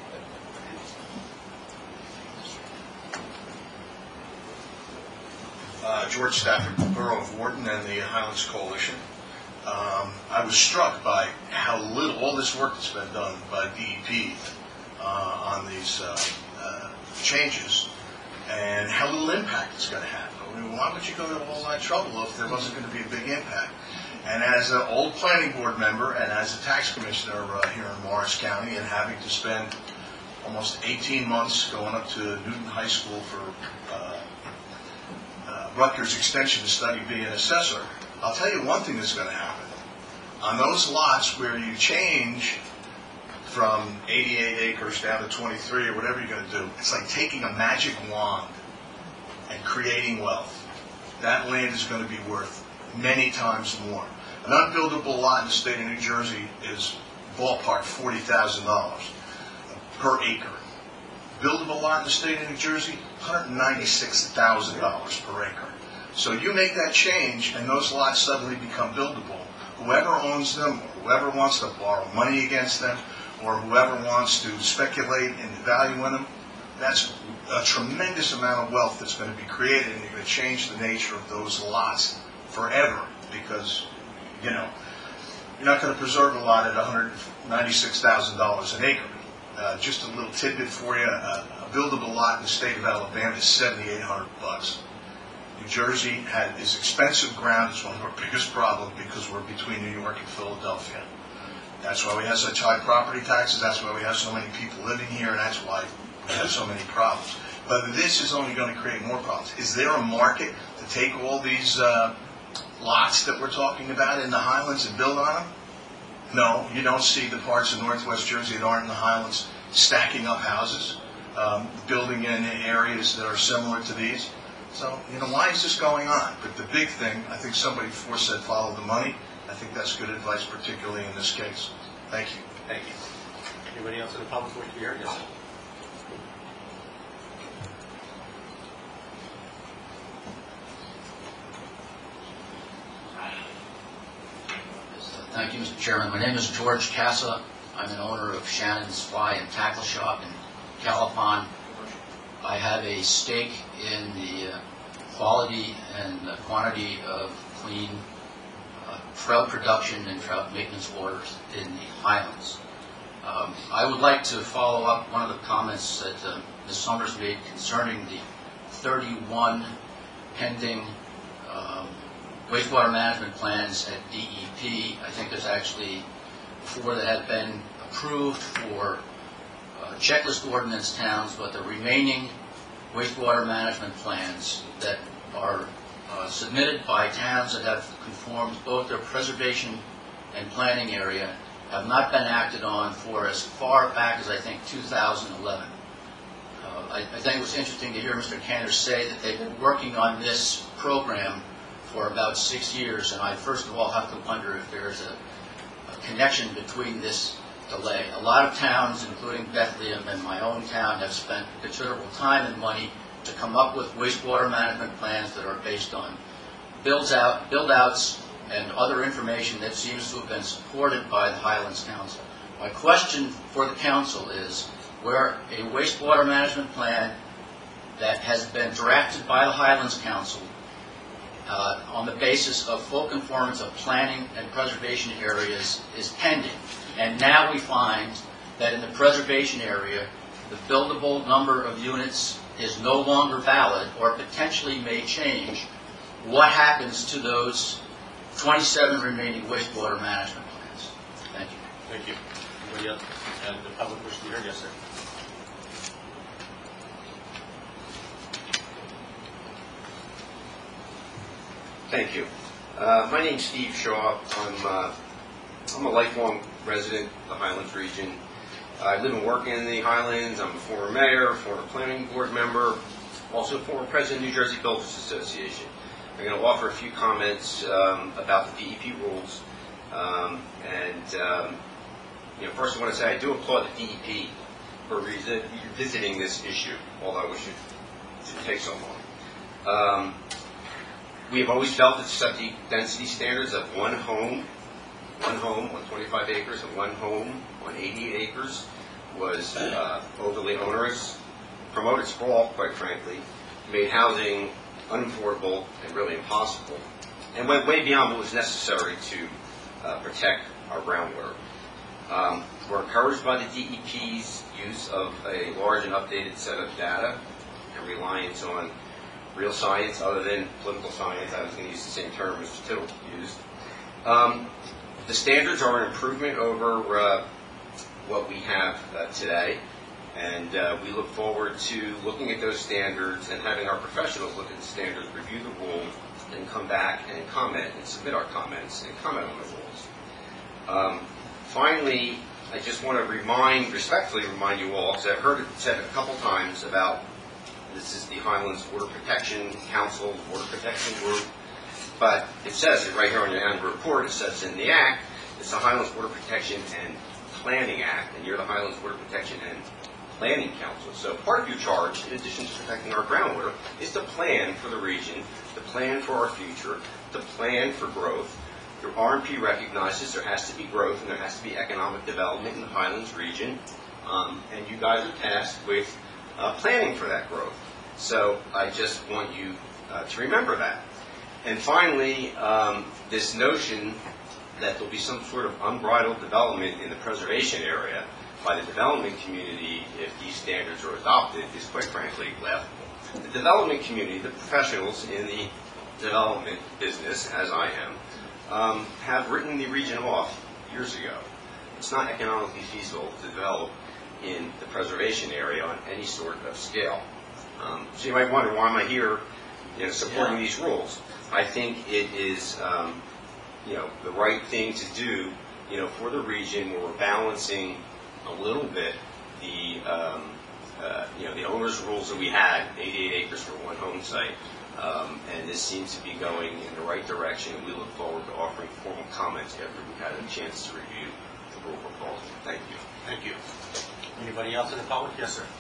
George Stafford, Borough of Wharton and the Highlands Coalition. I was struck by how little all this work that's been done by DEP on these changes and how little impact it's going to have. I mean, why would you go to all that trouble if there wasn't going to be a big impact? And as an old planning board member and as a tax commissioner here in Morris County and having to spend almost 18 months going up to Newton High School for Rutgers Extension to study being an assessor. I'll tell you one thing that's going to happen. On those lots where you change from 88 acres down to 23 or whatever you're going to do, it's like taking a magic wand and creating wealth. That land is going to be worth many times more. An unbuildable lot in the state of New Jersey is ballpark $40,000 per acre. Buildable lot in the state of New Jersey, $196,000 per acre. So you make that change and those lots suddenly become buildable. Whoever owns them, or whoever wants to borrow money against them, or whoever wants to speculate in the value in them, that's a tremendous amount of wealth that's going to be created, and you're going to change the nature of those lots forever, because, you know, you're not going to preserve a lot at $196,000 an acre. Just a little tidbit for you, a buildable lot in the state of Alabama is $7,800. New Jersey is expensive ground. It's one of our biggest problems because we're between New York and Philadelphia. That's why we have such high property taxes. That's why we have so many people living here, and that's why we have so many problems. But this is only going to create more problems. Is there a market to take all these lots that we're talking about in the Highlands and build on them? No, you don't see the parts of Northwest Jersey that aren't in the Highlands stacking up houses, building in areas that are similar to these. So, you know, why is this going on? But the big thing, I think somebody before said follow the money. I think that's good advice, particularly in this case. Thank you. Thank you. Anybody else in the public wish to be heard? Yes. Thank you, Mr. Chairman. My name is George Casa. I'm an owner of Shannon's Fly and Tackle Shop in California. I have a stake in the quality and the quantity of clean trout production and trout maintenance waters in the Highlands. I would like to follow up one of the comments that Ms. Summers made concerning the 31 pending wastewater management plans at DEP. I think there's actually 4 that have been approved for checklist ordinance towns, but the remaining wastewater management plans that are submitted by towns that have conformed both their preservation and planning area have not been acted on for as far back as I think 2011. I think it was interesting to hear Mr. Cantor say that they've been working on this program for about 6 years, and I first of all have to wonder if there's a connection between this delay. A lot of towns, including Bethlehem and my own town, have spent considerable time and money to come up with wastewater management plans that are based on build-outs and other information that seems to have been supported by the Highlands Council. My question for the council is, where a wastewater management plan that has been drafted by the Highlands Council on the basis of full conformance of planning and preservation areas is pending, and now we find that in the preservation area, the buildable number of units is no longer valid or potentially may change, what happens to those 27 remaining wastewater management plans? Thank you. Thank you. Anybody else? And the public wish to be heard? Yes, sir. Thank you. My name's Steve Shaw. I'm a lifelong resident of the Highlands region. I live and work in the Highlands. I'm a former mayor, former planning board member, also former president of New Jersey Builders Association. I'm going to offer a few comments about the DEP rules. First I want to say I do applaud the DEP for revisiting this issue, although I wish it didn't take so long. We have always felt that septic density standards of one home on 25 acres and one home on 88 acres was overly onerous, promoted sprawl, quite frankly, made housing unaffordable and really impossible, and went way beyond what was necessary to protect our groundwater. We're encouraged by the DEP's use of a large and updated set of data and reliance on real science other than political science. I was going to use the same term Mr. Tittle used. The standards are an improvement over what we have today. And we look forward to looking at those standards and having our professionals look at the standards, review the rules, and come back and comment and submit our comments and comment on the rules. Finally, I just want to respectfully remind you all, because I've heard it said a couple times about this is the Highlands Water Protection Council, Water Protection Group, but it says it right here on your annual report. It says in the Act, it's the Highlands Water Protection and Planning Act, and you're the Highlands Water Protection and Planning Council. So part of your charge, in addition to protecting our groundwater, is to plan for the region, to plan for our future, to plan for growth. Your RMP recognizes there has to be growth and there has to be economic development in the Highlands region, and you guys are tasked with planning for that growth. So I just want you to remember that. And finally, this notion that there'll be some sort of unbridled development in the preservation area by the development community if these standards are adopted is quite frankly laughable. The development community, the professionals in the development business, as I am, have written the region off years ago. It's not economically feasible to develop in the preservation area on any sort of scale. So you might wonder, why am I here supporting these rules? I think it is the right thing to do for the region where we're balancing a little bit the the owner's rules that we had, 88 acres for one home site, and this seems to be going in the right direction. We look forward to offering formal comments after we've had a chance to review the rule proposal. Thank you. Thank you. Anybody else in the public? Yes, sir.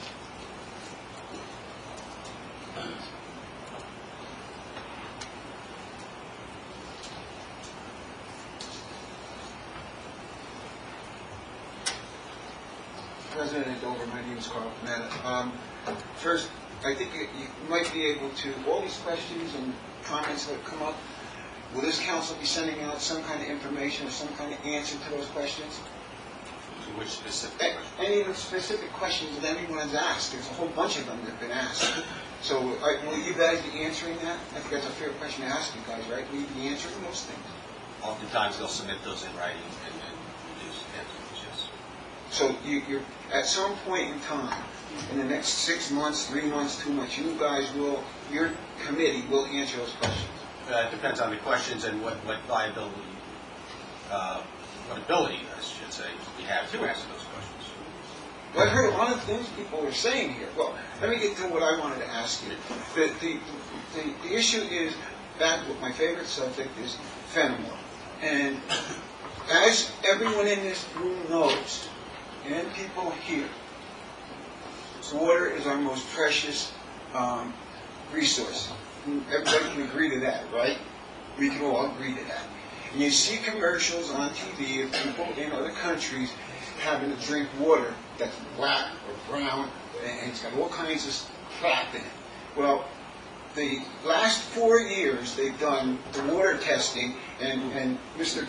President Dover, my name is Carl Panetta. First, I think you might be able to, all these questions and comments that come up, will this council be sending out some kind of information or some kind of answer to those questions? To which specific? Any of the specific questions that anyone has asked. There's a whole bunch of them that have been asked. So will you guys be answering that? I think that's a fair question to ask you guys, right? Will you be answering those things? Oftentimes they'll submit those in writing and produce answers, yes. So you're at some point in time, in the next 6 months, 3 months, 2 months, you guys will, your committee will answer those questions. It depends on the questions and what viability, what ability, I should say, we have to answer those questions. Well, I've heard a lot of things people are saying here. Well, let me get to what I wanted to ask you. The issue is that my favorite subject is fentanyl. And as everyone in this room knows, and people here, water is our most precious resource. Everybody can agree to that, right? We can all agree to that. And you see commercials on TV of people in other countries having to drink water that's black or brown, and it's got all kinds of crap in it. Well, the last 4 years they've done the water testing, and Mr.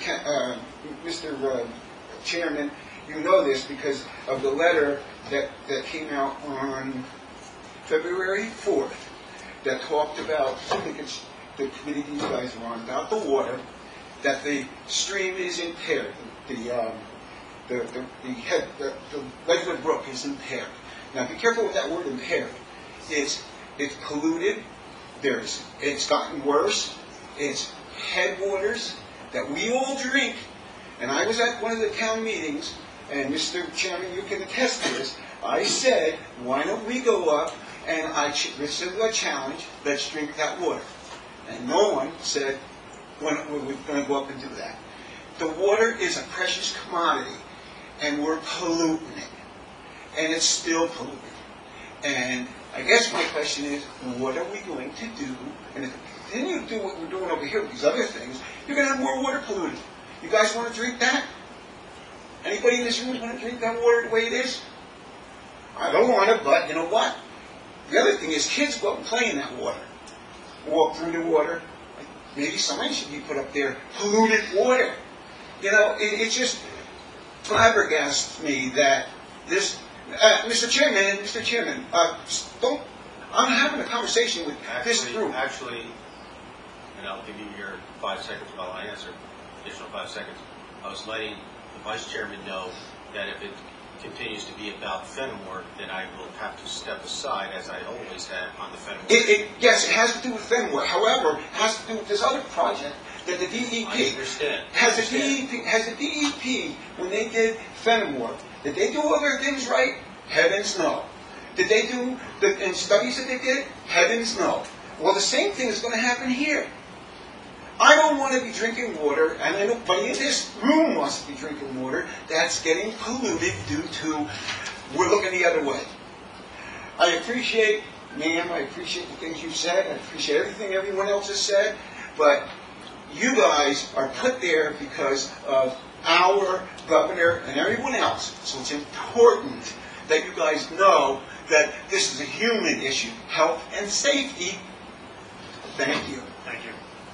Chairman, you know this because of the letter that came out on February 4th that talked about, I think it's the committee you guys are on, about the water, that the stream is impaired. The regular brook is impaired. Now be careful with that word impaired. It's polluted. It's gotten worse. It's headwaters that we all drink. And I was at one of the town meetings, and Mr. Chairman, you can attest to this. I said, why don't we go up and this is a challenge, let's drink that water. And no one said, we're going to go up and do that. The water is a precious commodity, and we're polluting it. And it's still polluted. And I guess my question is, what are we going to do? And if we continue to do what we're doing over here with these other things, you're going to have more water polluted. You guys want to drink that? Anybody in this room want to drink that water the way it is? I don't want it, but you know what? The other thing is kids go up and play in that water. Walk through the water. Maybe somebody should be put up there. Polluted water. You know, it just flabbergasts me that this... Mr. Chairman, I'm having a conversation with this group. Actually, and I'll give you your 5 seconds while I answer, additional 5 seconds. I was letting the Vice Chairman know that if it continues to be about Fenimore, then I will have to step aside, as I always have, on the Fenimore. Yes, it has to do with Fenimore. However, it has to do with this other project that the DEP... I understand. Has the DEP, when they did Fenimore, did they do all their things right? Heavens no. Did they do in studies that they did? Heavens no. Well, the same thing is going to happen here. I don't want to be drinking water, and anybody in this room wants to be drinking water that's getting polluted due to we're looking the other way. I appreciate, ma'am, I appreciate the things you've said. I appreciate everything everyone else has said. But you guys are put there because of our governor and everyone else. So it's important that you guys know that this is a human issue, health and safety. Thank you. Thank you.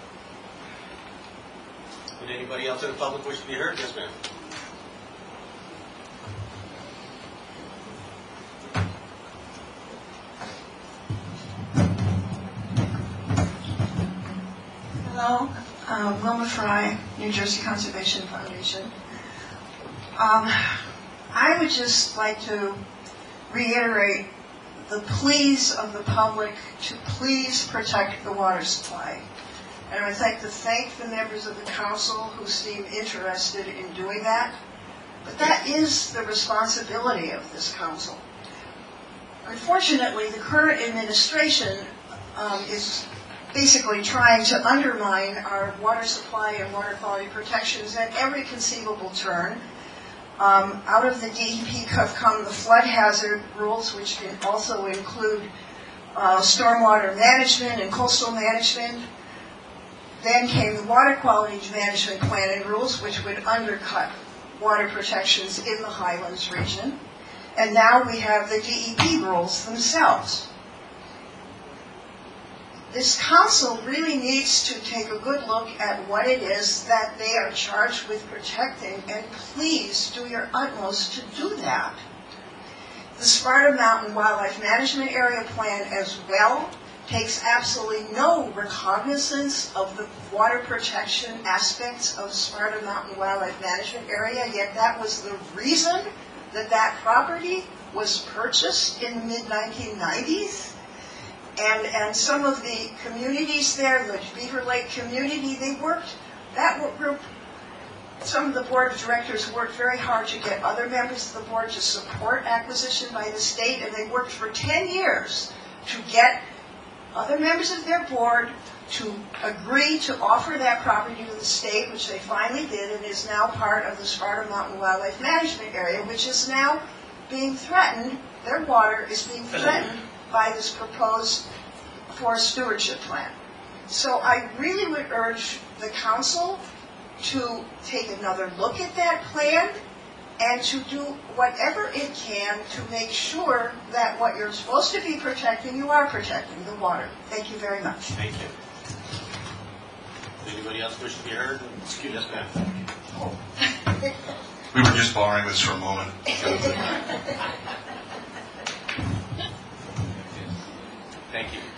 Would anybody else in the public wish to be heard? Yes, ma'am. Hello, Wilma Fry, New Jersey Conservation Foundation. I would just like to reiterate the pleas of the public to please protect the water supply. And I'd like to thank the members of the council who seem interested in doing that. But that is the responsibility of this council. Unfortunately, the current administration is basically trying to undermine our water supply and water quality protections at every conceivable turn. Out of the DEP have come the flood hazard rules, which can also include stormwater management and coastal management. Then came the water quality management plan and rules, which would undercut water protections in the Highlands region. And now we have the DEP rules themselves. This council really needs to take a good look at what it is that they are charged with protecting, and please do your utmost to do that. The Sparta Mountain Wildlife Management Area Plan as well takes absolutely no recognizance of the water protection aspects of Sparta Mountain Wildlife Management Area, yet that was the reason that that property was purchased in the mid-1990s. And some of the communities there, the Beaver Lake community, that group, some of the board of directors worked very hard to get other members of the board to support acquisition by the state, and they worked for 10 years to get other members of their board to agree to offer that property to the state, which they finally did, and is now part of the Sparta Mountain Wildlife Management Area, which is now being threatened. Their water is being threatened by this proposed forest stewardship plan. So I really would urge the council to take another look at that plan and to do whatever it can to make sure that what you're supposed to be protecting, you are protecting the water. Thank you very much. Thank you. Does anybody else wish to be heard? Excuse us, ma'am. We were just borrowing this for a moment. Thank you.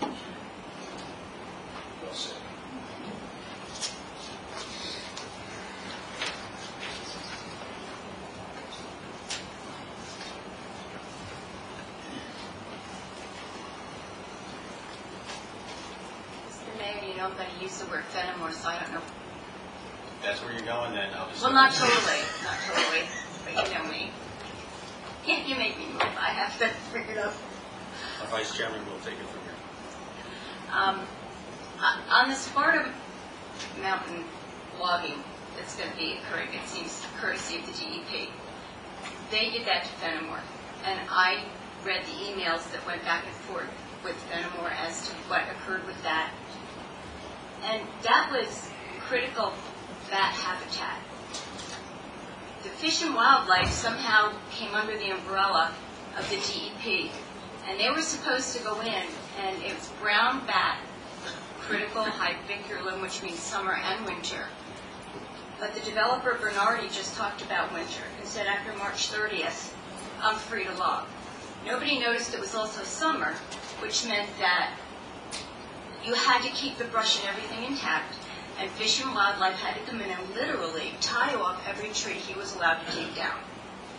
Mr. Mayor, you know I'm going to use the word Fenimore, so I don't know. That's where you're going then, obviously. Well, not totally, but you know me. You make me move. I have to figure it out. Our vice chairman will take it from here. On the Sparta Mountain logging that's going to be occurring, it seems courtesy of the DEP, they did that to Fenimore. And I read the emails that went back and forth with Fenimore as to what occurred with that. And that was critical bat habitat. The Fish and Wildlife somehow came under the umbrella of the DEP. And they were supposed to go in, and it was brown bat, critical hybiculum, which means summer and winter. But the developer, Bernardi, just talked about winter and said after March 30th, I'm free to log. Nobody noticed it was also summer, which meant that you had to keep the brush and everything intact, and Fish and Wildlife had to come in and literally tie off every tree he was allowed to take down.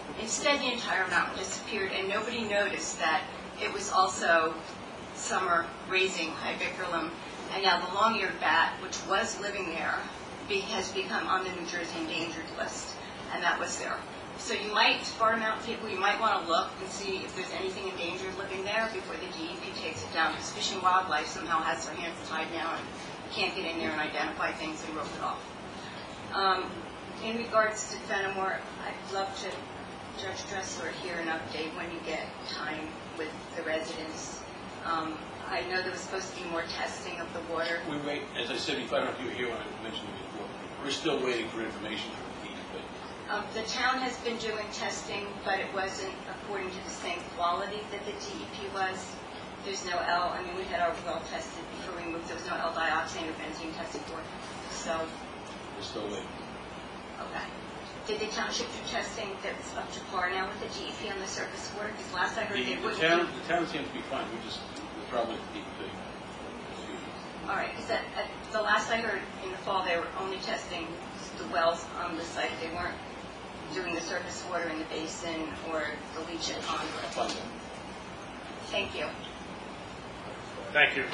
Instead, the entire mountain disappeared, and nobody noticed that it was also summer raising Hibicrylum. And now the long-eared bat, which was living there, has become on the New Jersey endangered list, and that was there. So you might, Florida mountain people, you might want to look and see if there's anything endangered living there before the DEP takes it down, because Fish and Wildlife somehow has their hands tied now and can't get in there and identify things and rope it off. In regards to Fenimore, I'd love to, Judge Dressler, hear an update when you get time with the residents. I know there was supposed to be more testing of the water. We wait, as I said before, I don't know if you were here when I mentioned it before, we're still waiting for information from the DEP. The town has been doing testing, but it wasn't according to the same quality that the DEP was. There's no L, I mean, we had our well tested before we moved, there was no L-dioxane or benzene tested for it, so. We're still waiting. Okay. Did the township do testing that was up to par now with the DEP on the surface water? Because last I heard they wouldn't. The town seems to be fine, we're probably with the DEP. All right, because the last I heard in the fall, they were only testing the wells on the site. They weren't doing the surface water in the basin or the leachate on it. Thank you. Thank you.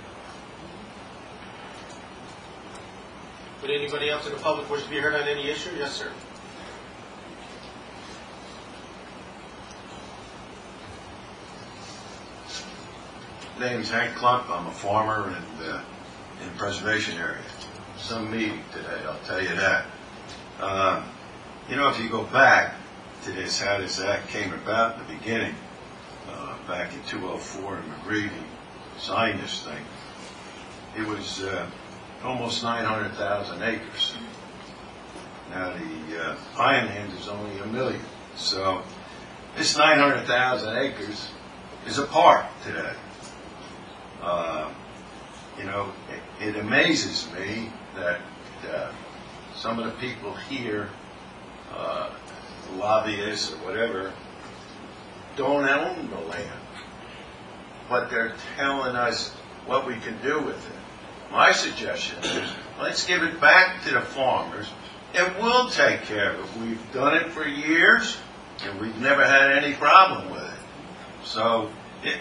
Would anybody else in the public wish to be heard on any issue? Yes, sir. Name's Hank Klump. I'm a farmer in the preservation area. Some meeting today, I'll tell you that. If you go back to this, how this act came about in the beginning, back in 2004, and McGreevy signed this thing, it was almost 900,000 acres. Now the Pineland is only 1 million. So this 900,000 acres is a park today. It amazes me that some of the people here, lobbyists or whatever, don't own the land, but they're telling us what we can do with it. My suggestion is, let's give it back to the farmers, and we'll take care of it. We've done it for years, and we've never had any problem with it. So,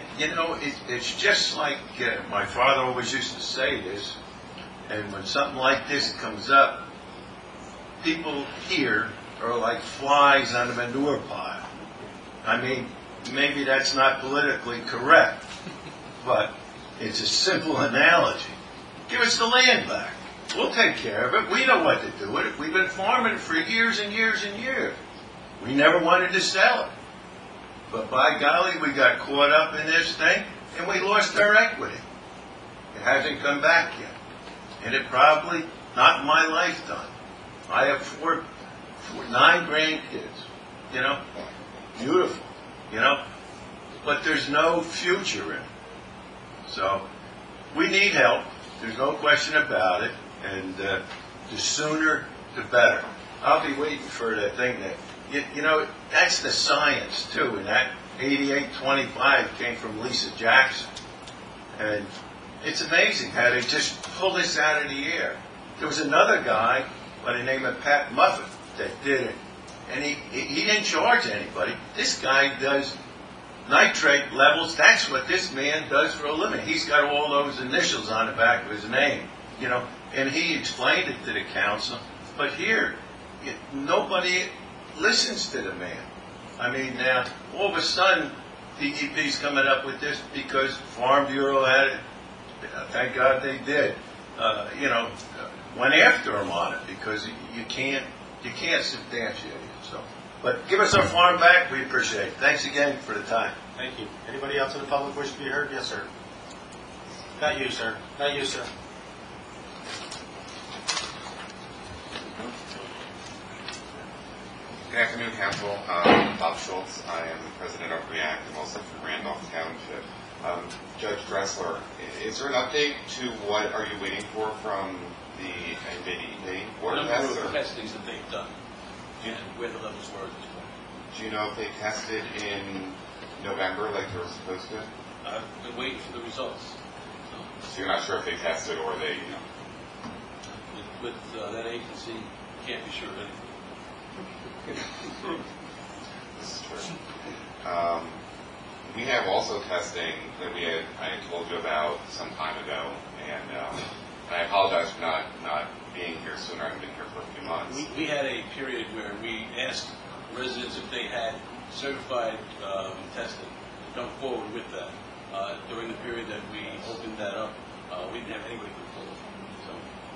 it's just like, my father always used to say this, and when something like this comes up, people here are like flies on a manure pile. I mean, maybe that's not politically correct, but it's a simple analogy. Give us the land back. We'll take care of it. We know what to do with it. We've been farming it for years and years and years. We never wanted to sell it. But by golly, we got caught up in this thing, and we lost our equity. It hasn't come back yet. And it probably, not in my lifetime. I have 9 grandkids, beautiful, but there's no future in it. So we need help. There's no question about it. And the sooner, the better. I'll be waiting for that thing that, that's the science, too. And that 8825 came from Lisa Jackson. And it's amazing how they just pull this out of the air. There was another guy by the name of Pat Muffet that did it. And he didn't charge anybody. This guy does nitrate levels. That's what this man does for a living. He's got all those initials on the back of his name, and he explained it to the council. But here, nobody listens to the man. I mean, now, all of a sudden, DEP's coming up with this because Farm Bureau had it. Thank God they did. Went after him on it because you can't substantiate it. So, but give us our farm back. We appreciate it. Thanks again for the time. Thank you. Anybody else in the public wish to be heard? Yes, sir. Not you, sir. Not you, sir. Good afternoon, Council. Bob Schultz. I am the president of REACT and also from Randolph Township. Judge Dressler, is there an update to what are you waiting for from the NJDEP water tests? The testings that they've done and where the levels were at this point. Do you know if they tested in November like they were supposed to? I've been waiting for the results. So you're not sure if they tested or they, With that agency, can't be sure of anything. This is true. We have also testing that I had told you about some time ago, and I apologize for not being here sooner. I've been here for a few months. We had a period where we asked residents if they had certified testing to come forward with that. During the period that we opened that up, we didn't have anybody come forward. So,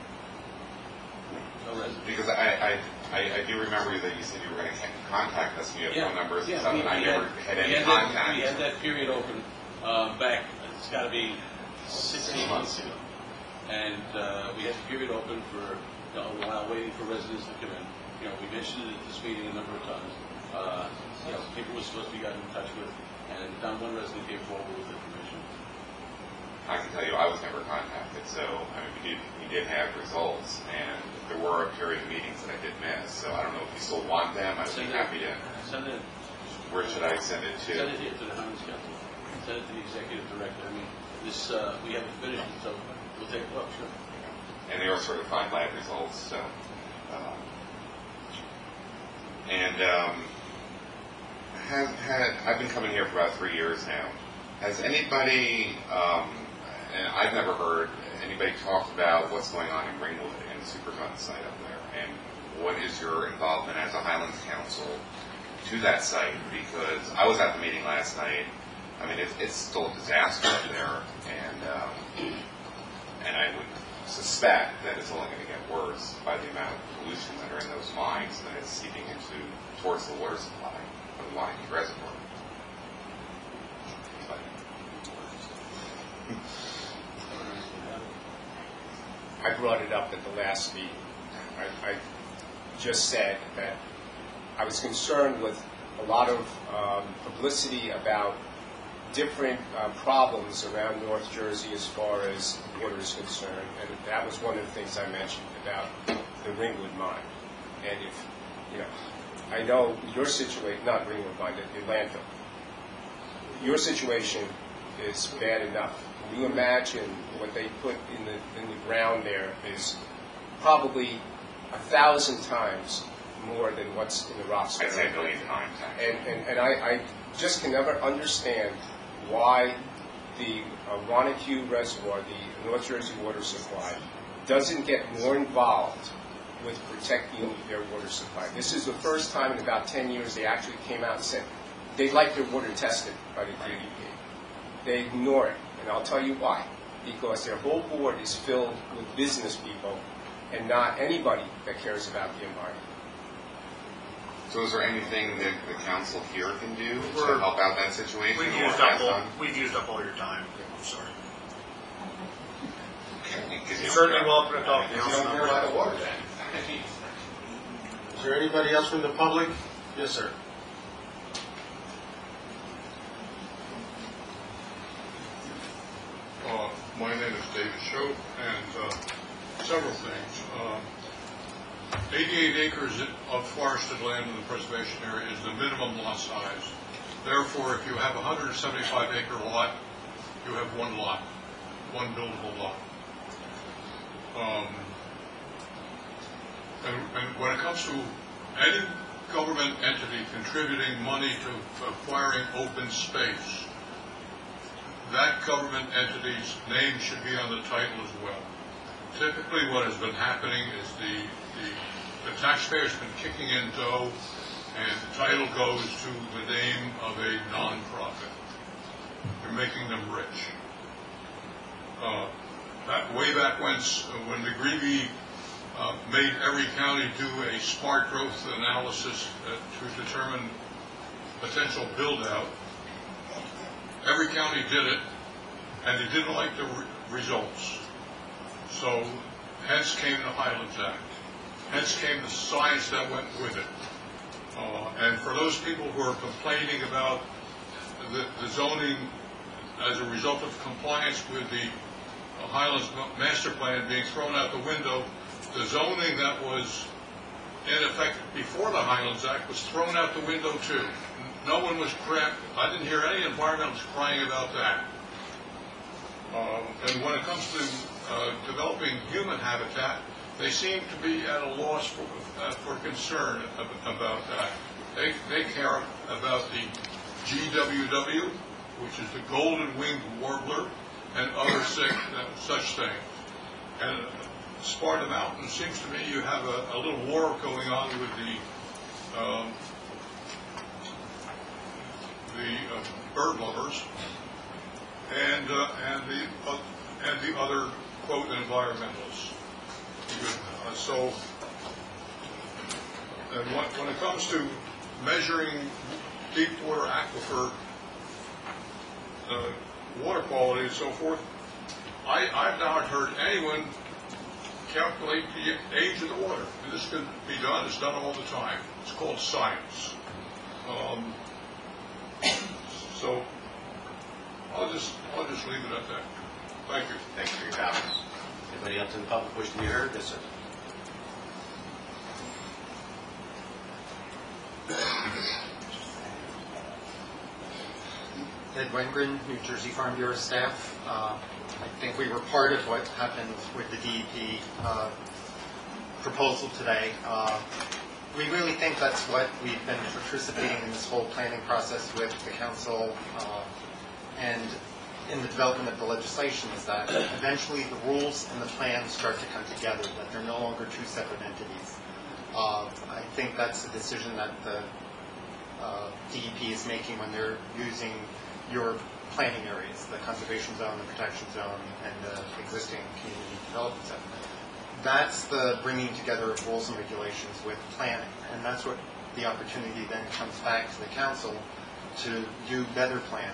no residents. Because I do remember that you said you were going to contact us, and you have phone numbers and stuff, and I never had any contact. We had that period open back, it's got to be 16 months ago. And we had the period open for a while, waiting for residents to come in. We mentioned it at this meeting a number of times. People were supposed to be gotten in touch with, and not one resident came forward with information. I can tell you I was never contacted, so we did have results, and there were a period of meetings that I did miss, so I don't know if you still want them. I'd be happy to. Send it. Where should I send it to? Send it here to the Highlands Council. Send it to the executive director. This, we haven't finished it, so we'll take it up, sure. And they are certified lab results, so. I've been coming here for about 3 years now. Has anybody, and I've never heard anybody talk about what's going on in Ringwood and the Superfund site up there, and what is your involvement as a Highlands Council to that site? Because I was at the meeting last night. It's still a disaster up there, and I would suspect that it's only going to get worse by the amount of pollution that are in those mines that it's seeping towards the water supply of the Wanakee Reservoir. I brought it up at the last meeting. I just said that I was concerned with a lot of publicity about different problems around North Jersey as far as water is concerned, and that was one of the things I mentioned about the Ringwood mine. And if, I know your situation, not Ringwood mine, the landfill, your situation is bad enough. Can you imagine what they put in the ground there is probably 1,000 times more than what's in the rocks. I'd say 1 billion times. And I just can never understand why the Wanakee Reservoir, the North Jersey water supply, doesn't get more involved with protecting their water supply. This is the first time in about 10 years they actually came out and said they'd like their water tested by the DEP. They ignore it, and I'll tell you why. Because their whole board is filled with business people and not anybody that cares about the environment. So is there anything that the council here can do to help out that situation? We've used up all your time. I'm sorry. You're certainly welcome to talk to us. You don't care about the water then. Is there anybody else from the public? Yes, sir. My name is David Schoep, and several things. 88 acres of forested land in the preservation area is the minimum lot size. Therefore, if you have a 175-acre lot, you have one lot, one buildable lot. And when it comes to any government entity contributing money to acquiring open space, that government entity's name should be on the title as well. Typically what has been happening is the taxpayer's been kicking in dough, and the title goes to the name of a non-profit. You're making them rich. Way back when McGreevy made every county do a smart growth analysis to determine potential build-out, every county did it, and they didn't like the results. So hence came the Highlands Act. Hence came the science that went with it. And for those people who are complaining about the zoning as a result of compliance with the Highlands Master Plan being thrown out the window, the zoning that was in effect before the Highlands Act was thrown out the window too. No one was I didn't hear any environmentalists crying about that. And when it comes to developing human habitat, they seem to be at a loss for concern about that. they care about the GWW, which is the golden winged warbler, and other such things. And Sparta Mountain seems to me you have a little war going on with the bird lovers and the other quote environmentalists. So, and when it comes to measuring deep water aquifer water quality and so forth, I've not heard anyone calculate the age of the water. And this can be done. It's done all the time. It's called science. So I'll just leave it at that. Thank you. Thanks for your comments. Anybody else in the public wish to be heard? Yes, sir. Ed Wengren, New Jersey Farm Bureau staff. I think we were part of what happened with the DEP proposal today. We really think that's what we've been participating in this whole planning process with the council and in the development of the legislation, is that eventually the rules and the plans start to come together, that they're no longer two separate entities. I think that's the decision that the DEP is making when they're using your planning areas, the conservation zone, the protection zone, and the existing community development zone. That's the bringing together of rules and regulations with planning, and that's what the opportunity then comes back to the council to do better planning.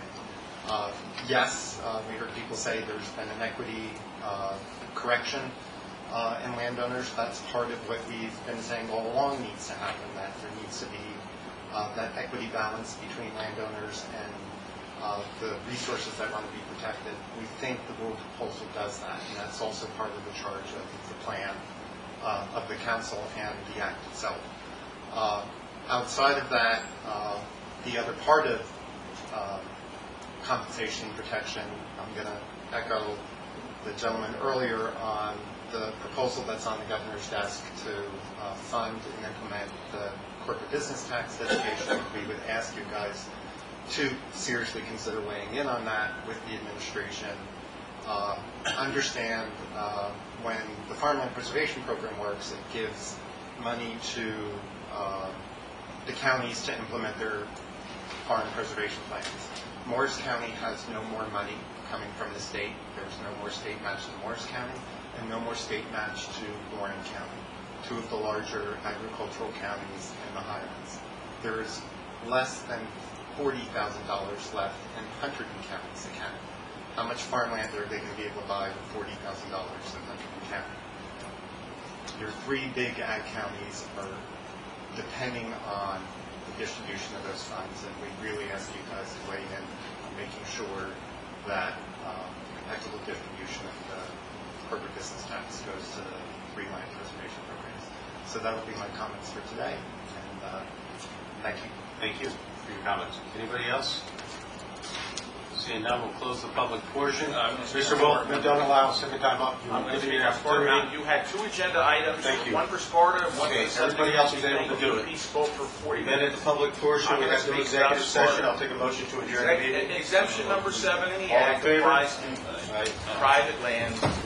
Yes, we heard people say there's been an equity correction in landowners. That's part of what we've been saying all along needs to happen, that there needs to be that equity balance between landowners and the resources that want to be protected. We think the rule proposal does that, and that's also part of the charge of the plan of the council and the act itself. Outside of that, the other part of compensation and protection, I'm going to echo the gentleman earlier on the proposal that's on the governor's desk to fund and implement the corporate business tax education. We would ask you guys to seriously consider weighing in on that with the administration. Understand when the Farmland Preservation Program works, it gives money to the counties to implement their farm preservation plans. Morris County has no more money coming from the state. There's no more state match to Morris County and no more state match to Warren County, two of the larger agricultural counties in the Highlands. There's less than $40,000 left in Hunterdon County's account. How much farmland are they going to be able to buy with $40,000 in Hunterdon County? Your three big ag counties are depending on the distribution of those funds, and we really ask you guys to weigh in on making sure that equitable distribution of the corporate business tax goes to the three land preservation programs. So that will be my comments for today, and thank you. Thank you for your comments. Anybody else? Seeing none, we'll close the public portion. Mr. Wolf, don't allow a second time up. You had two agenda items. Thank you. One for Sparta, one okay, for everybody else is able to do it. He spoke for 40 Then at the public portion, we have the executive session. I'll take a motion to adjourn the meeting. Exemption number 7 in the All in Act favor? applies to private land